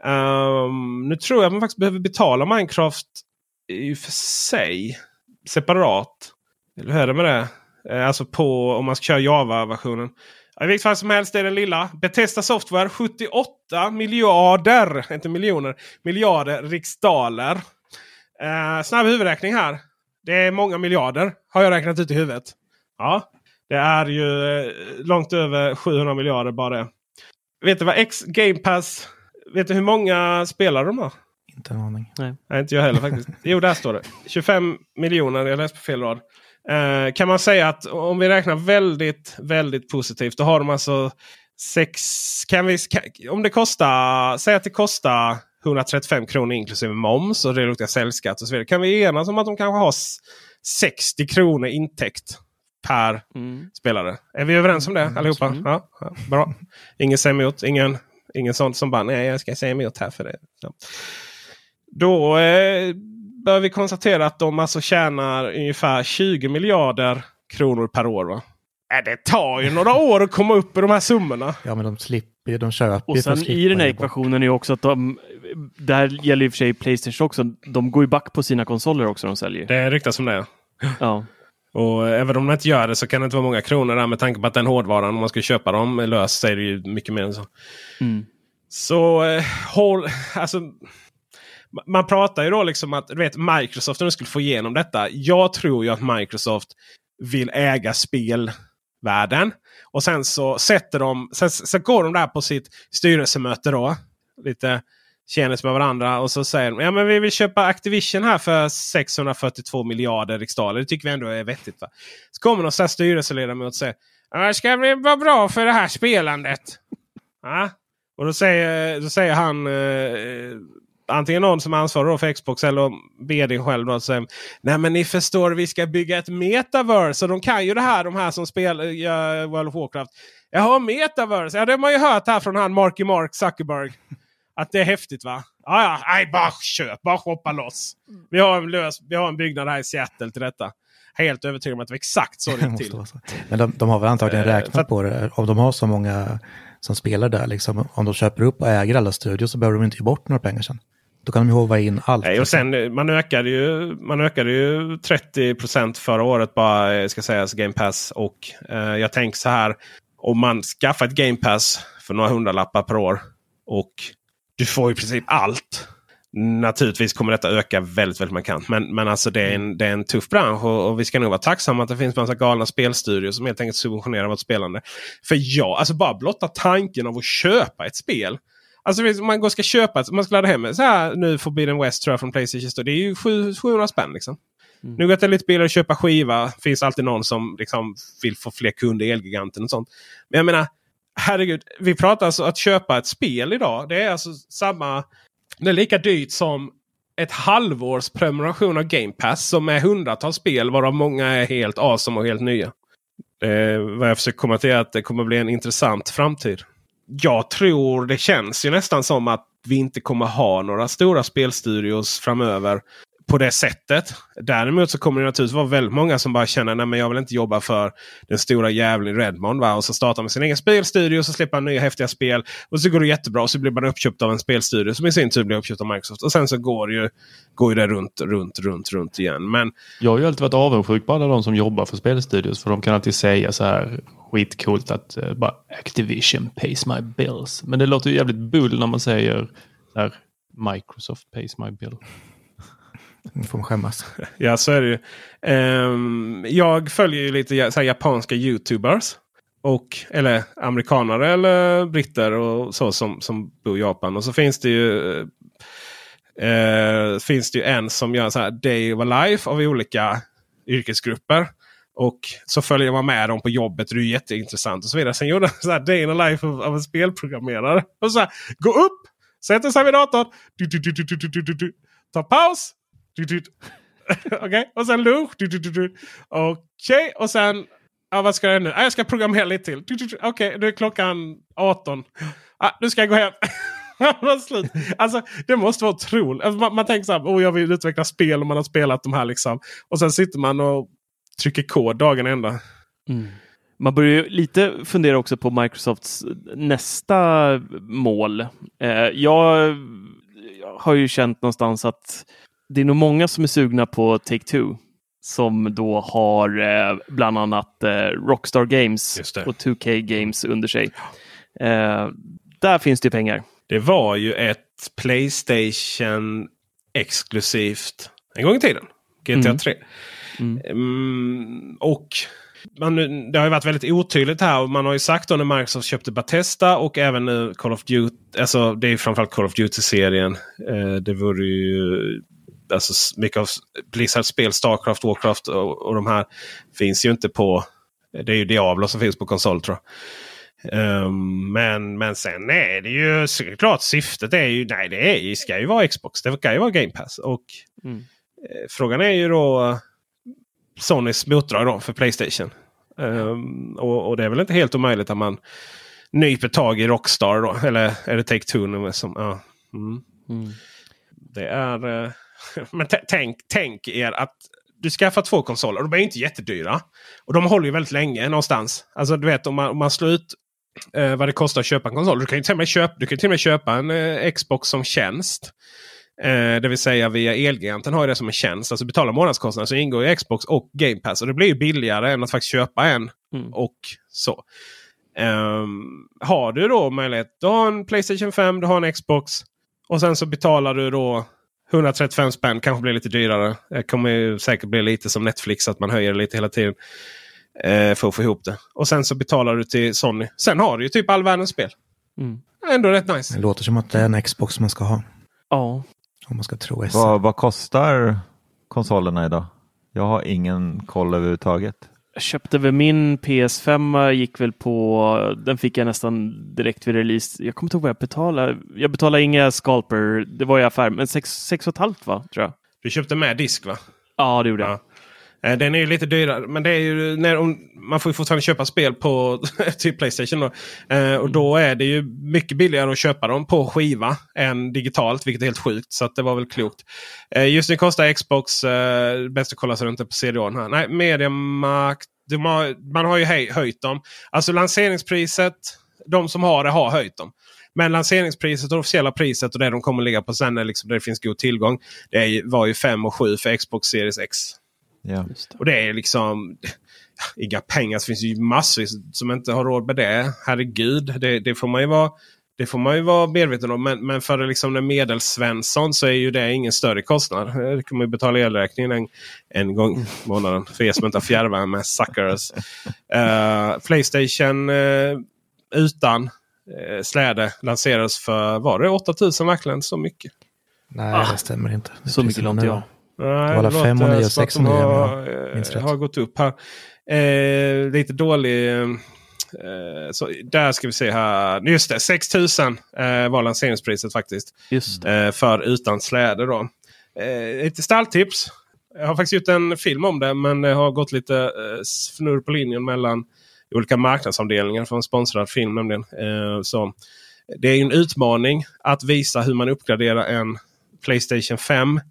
Nu tror jag att man faktiskt behöver betala Minecraft i för sig separat. Eller hur är det med det? Alltså på om man ska köra Java-versionen. I vilket fall som helst är den lilla. Bethesda Software 78 miljarder, inte miljoner, miljarder riksdaler. Snabb huvudräkning här. Det är många miljarder har jag räknat ut i huvudet. Ja, det är ju långt över 700 miljarder bara det. Vet du vad Game Pass, vet du hur många spelare de har? Inte en aning. Nej, inte jag heller faktiskt. Jo, där står det. 25 miljoner, jag läste på fel rad. Kan man säga att om vi räknar väldigt, väldigt positivt, då har de alltså 6... om det kostar, säg att det kostar 135 kronor inklusive moms och det luktar säljskatt och så vidare. Kan vi enas om att de kanske har 60 kronor intäkt per spelare? Är vi överens om det allihopa? Ja, bra. Ingen säger emot. Ingen sån som bara, nej jag ska säga emot här för det. Ja. Då bör vi konstatera att de alltså tjänar ungefär 20 miljarder kronor per år va? Det tar ju några år att komma upp i de här summorna. Ja, men de slipper ju, de köper. Och sen i den här ekvationen är ju också att där gäller ju för sig PlayStation också, de går ju back på sina konsoler också de säljer. Det ryktas som det. Ja. Och även om de inte gör det så kan det inte vara många kronor där med tanke på att den hårdvaran, om man ska köpa dem lös så är det ju mycket mer än så. Så alltså man pratar ju då liksom att du vet, Microsoft, om de skulle få igenom detta. Jag tror ju att Microsoft vill äga spelvärlden. Och sen så sätter de, sen går de där på sitt styrelsemöte då. Lite känner med varandra. Och så säger de, ja men vi vill köpa Activision här för 642 miljarder riksdaler. Det tycker vi ändå är vettigt va. Så kommer de så här styrelseledamot och säger, det ska bli bra för det här spelandet. Ja. Och då säger han... antingen någon som ansvarar för Xbox eller vd själv då, säger, nej men ni förstår, vi ska bygga ett metaverse och de kan ju det här, de här som spelar World of Warcraft. Jaha, metaverse. Ja, det har man ju hört här från han Mark Zuckerberg. Att det är häftigt va? Ja, nej, bara köp, bara hoppa loss. Vi har en byggnad här i Seattle till detta. Helt övertygad om att det var exakt så det gick till. Men de har väl antagligen räknat på det. Om de har så många som spelar där, liksom, om de köper upp och äger alla studios så behöver de inte ge bort några pengar sen. Då kan de ju hova in allt. Nej, och sen man ökade ju 30% förra året bara, ska sägas, Game Pass. Och jag tänker så här, om man skaffar ett Game Pass för några hundralappar per år och du får i princip allt. Naturligtvis kommer detta öka väldigt, väldigt markant. Men alltså det är en tuff bransch och vi ska nog vara tacksamma att det finns en massa galna spelstudior som helt enkelt subventionerar vårt spelande. För alltså bara blotta tanken av att köpa ett spel. Alltså om man ska köpa man ska ladda hem så här nu Forbidden West tror jag från PlayStation Store. Det är ju 700 spänn liksom. Nu går det lite billigare att köpa skiva. Finns alltid någon som liksom vill få fler kunder i Elgiganten och sånt. Men jag menar, herregud, vi pratar alltså att köpa ett spel idag. Det är alltså det är lika dyrt som ett halvårs prenumeration av Game Pass som är hundratals spel varav många är helt awesome och helt nya. Vad jag försöker komma till är att det kommer bli en intressant framtid. Jag tror det känns ju nästan som att vi inte kommer ha några stora spelstudios framöver på det sättet. Däremot så kommer det naturligtvis vara väldigt många som bara känner nej men jag vill inte jobba för den stora jävlen Redmond va? Och så startar man sin egen spelstudio och så släpper man nya häftiga spel och så går det jättebra och så blir man uppköpt av en spelstudio som i sin tur blir uppköpt av Microsoft och sen så går ju det runt igen. Men jag har ju alltid varit avundsjuk på alla de som jobbar för spelstudios för de kan alltid säga så här skitcoolt att bara Activision pays my bills. Men det låter ju jävligt bull när man säger så här, Microsoft pays my bill. Nu får man skämmas. Ja, så är det ju. Jag följer ju lite så här, japanska YouTubers. Eller amerikanare eller britter och så som bor i Japan. Och så finns det ju en som gör så här Day of a Life av olika yrkesgrupper. Och så följer man med dem på jobbet. Det är jätteintressant och så vidare. Sen gjorde han så här Day in a Life av en spelprogrammerare. Och så här, gå upp, sätta sig vid datorn. Ta paus. Okej, och sen lunch. Okej, och sen vad ska jag nu? Jag ska programmera lite till. Okej, nu är klockan 18. Nu ska jag gå hem. Slut. Alltså, det måste vara otroligt. Alltså, man tänker så här, jag vill utveckla spel och man har spelat de här liksom. Och sen sitter man och trycker kod dagen ända. Man börjar ju lite fundera också på Microsofts nästa mål. Jag har ju känt någonstans att det är nog många som är sugna på Take-Two. Som då har bland annat Rockstar Games och 2K Games under sig. Där finns det pengar. Det var ju ett PlayStation exklusivt en gång i tiden. GTA 3. Och det har ju varit väldigt otydligt här. Och man har ju sagt då när Microsoft köpte Bethesda och även nu Call of Duty. Alltså det är framförallt Call of Duty-serien. Det vore ju... Alltså mycket av Blizzards spel, Starcraft, Warcraft och de här finns ju inte på... Det är ju Diablo som finns på konsol, tror jag. Men sen är det ju såklart syftet är ju... Nej, det ska ju vara Xbox. Det ska ju vara Game Pass. Och frågan är ju då Sonys motdrag då för PlayStation. Och det är väl inte helt omöjligt att man nyper tag i Rockstar då. Eller är det Take-Two som... Det är... Men tänk er att du skaffar 2 konsoler. De är inte jättedyra. Och de håller ju väldigt länge någonstans. Alltså du vet om man slår ut vad det kostar att köpa en konsol. Du kan ju till och med köpa en Xbox som tjänst. Det vill säga via Elgiganten har ju det som en tjänst. Alltså betala månadskostnader så ingår ju Xbox och Game Pass. Och det blir ju billigare än att faktiskt köpa en. Och så. Har du då möjlighet. Du har en PlayStation 5, du har en Xbox. Och sen så betalar du då 135 spänn, kanske blir lite dyrare. Det kommer ju säkert bli lite som Netflix att man höjer lite hela tiden för att få ihop det. Och sen så betalar du till Sony. Sen har du ju typ all världens spel. Ändå rätt nice. Det låter som att det är en Xbox man ska ha. Ja. Om man ska tro vad kostar konsolerna idag? Jag har ingen koll överhuvudtaget. Jag köpte väl min PS5, gick väl på, den fick jag nästan direkt vid release. Jag kommer inte ihåg vad jag betalade. Jag betalade inga scalper, det var i affär, men 6,5 va, tror jag. Du köpte med disk va? Ja, det gjorde jag. Den är ju lite dyrare, men det är ju man får ju fortfarande köpa spel på typ PlayStation då. Och då är det ju mycket billigare att köpa dem på skiva än digitalt, vilket är helt sjukt. Så att det var väl klokt. Just nu kostar Xbox, bäst att kolla så inte på CD-on här. Nej, Mediamarkt, man har ju höjt dem. Alltså lanseringspriset, de som har det har höjt dem. Men lanseringspriset och officiella priset och det de kommer ligga på sen är liksom där det finns god tillgång. Var ju 5 och 7 för Xbox Series X. Ja. Och det är liksom inga pengar, så finns ju massor som inte har råd med det. Herregud, det får man ju vara medveten om. Men för liksom en medelsvensson så är ju det ingen större kostnad. Det kan man ju betala elräkningen en gång i månaden. För er som inte har fjärrvärme med suckers. PlayStation utan släde lanserades för, var det 8000 verkligen så mycket? Nej, det stämmer inte. Det så mycket långt jag. Nej, det var 5 och 9 och 6 och 9 har gått upp här. Lite dålig. Så där ska vi se här. Just det, 6000 var lanseringspriset faktiskt. Just för utan släde då. Lite stalltips. Jag har faktiskt gjort en film om det, men det har gått lite fnurr på linjen mellan olika marknadsavdelningar för en sponsrad film nämligen. Så det är en utmaning att visa hur man uppgraderar en PlayStation 5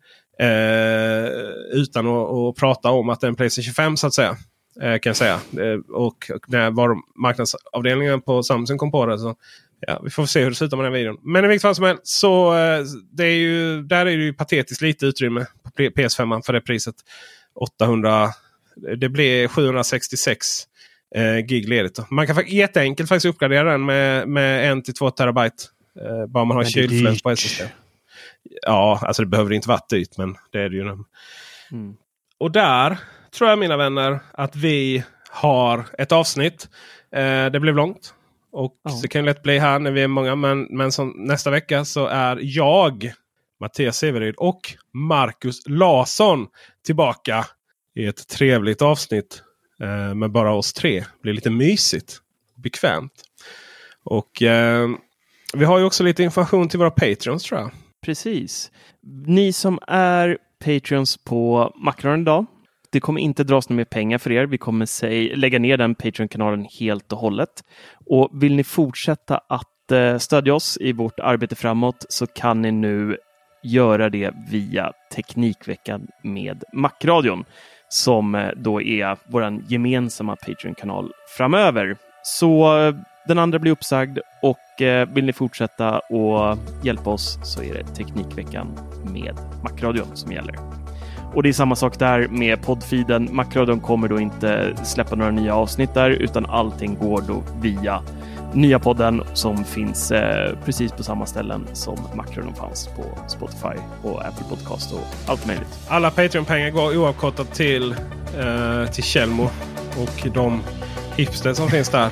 utan att prata om att det är en PlayStation 5 så att säga. Kan jag säga. Och när marknadsavdelningen på Samsung kom på det så ja, vi får se hur det slutar med den videon. Men i vilket fall som helst så där är det ju patetiskt lite utrymme på PS5 för det priset. 800, det blir 766 gig ledigt då. Man kan jätteenkelt faktiskt uppgradera den med 1-2 terabyte. Bara man har kylfläkt på SSD. Ja, alltså det behöver inte vara dyrt, men det är det ju. Och där tror jag, mina vänner, att vi har ett avsnitt. Det blev långt. Och det kan lätt bli här när vi är många. Men som nästa vecka så är jag, Mattias Severyd och Marcus Larsson tillbaka i ett trevligt avsnitt med bara oss tre. Det blir lite mysigt. Bekvämt. Och vi har ju också lite information till våra Patreons, tror jag. Precis. Ni som är Patreons på Macradion idag, det kommer inte dras några mer pengar för er. Vi kommer lägga ner den Patreon-kanalen helt och hållet. Och vill ni fortsätta att stödja oss i vårt arbete framåt, så kan ni nu göra det via Teknikveckan med Macradion, som då är vår gemensamma Patreon-kanal framöver. Så den andra blir uppsagd, och vill ni fortsätta och hjälpa oss, så är det Teknikveckan med Macradion som gäller. Och det är samma sak där med poddfeeden. Macradion kommer då inte släppa några nya avsnitt där, utan allting går då via nya podden som finns precis på samma ställen som Macradion fanns på Spotify och Apple Podcast och allt möjligt. Alla Patreon-pengar går oavkortat till Kjellmo och de hipster som finns där.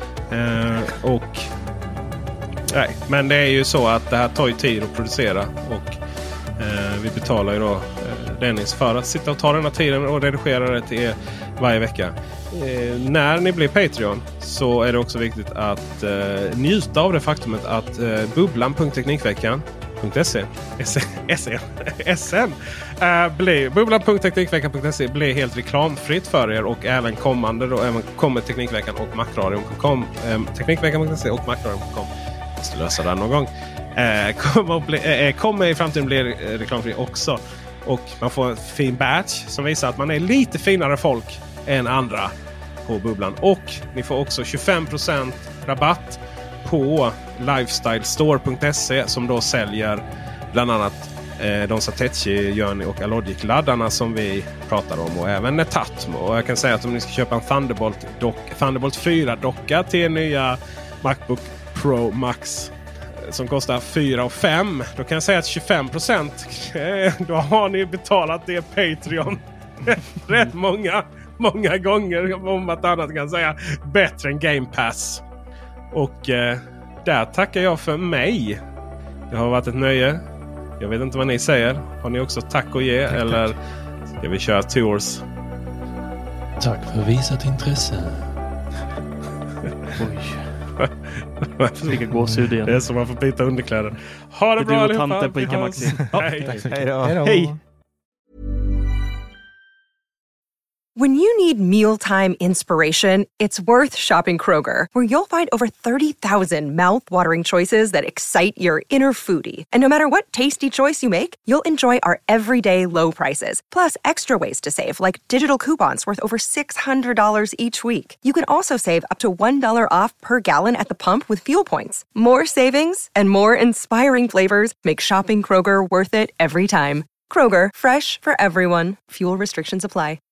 Men det är ju så att det här tar ju tid att producera, och vi betalar ju då Dennis för att sitta och ta den här tiden och redigera det till er varje vecka. När ni blir Patreon så är det också viktigt att njuta av det faktumet att bubblan.teknikveckan.se bubblan.teknikveckan.se blir helt reklamfritt för er, och även kommer Teknikveckan och Macradion.com, Teknikveckan.se och Macradion.com. Jag ska lösa det någon gång. Kommer i framtiden bli reklamfri också. Och man får en fin badge som visar att man är lite finare folk än andra på Bubblan. Och ni får också 25% rabatt på lifestylestore.se, som då säljer bland annat de Satechi, Journey och Alogic-laddarna som vi pratar om, och även Netatmo. Och jag kan säga att om ni ska köpa en Thunderbolt 4-docka till nya MacBook Pro Max som kostar 4 500, då kan jag säga att 25% då har ni betalat det Patreon rätt många gånger, om att annat kan säga bättre än Game Pass. Och där tackar jag för mig. Det har varit ett nöje. Jag vet inte vad ni säger. Har ni också tack att ge? Tack, eller ska vi köra tours? Tack för visat intresse. Oj. Vilka gåshud igen. Det är som man får byta underkläder. Ha det bra allihopa. På Ica Maxi. Hej då. Hej. When you need mealtime inspiration, it's worth shopping Kroger, where you'll find over 30,000 mouth-watering choices that excite your inner foodie. And no matter what tasty choice you make, you'll enjoy our everyday low prices, plus extra ways to save, like digital coupons worth over $600 each week. You can also save up to $1 off per gallon at the pump with fuel points. More savings and more inspiring flavors make shopping Kroger worth it every time. Kroger, fresh for everyone. Fuel restrictions apply.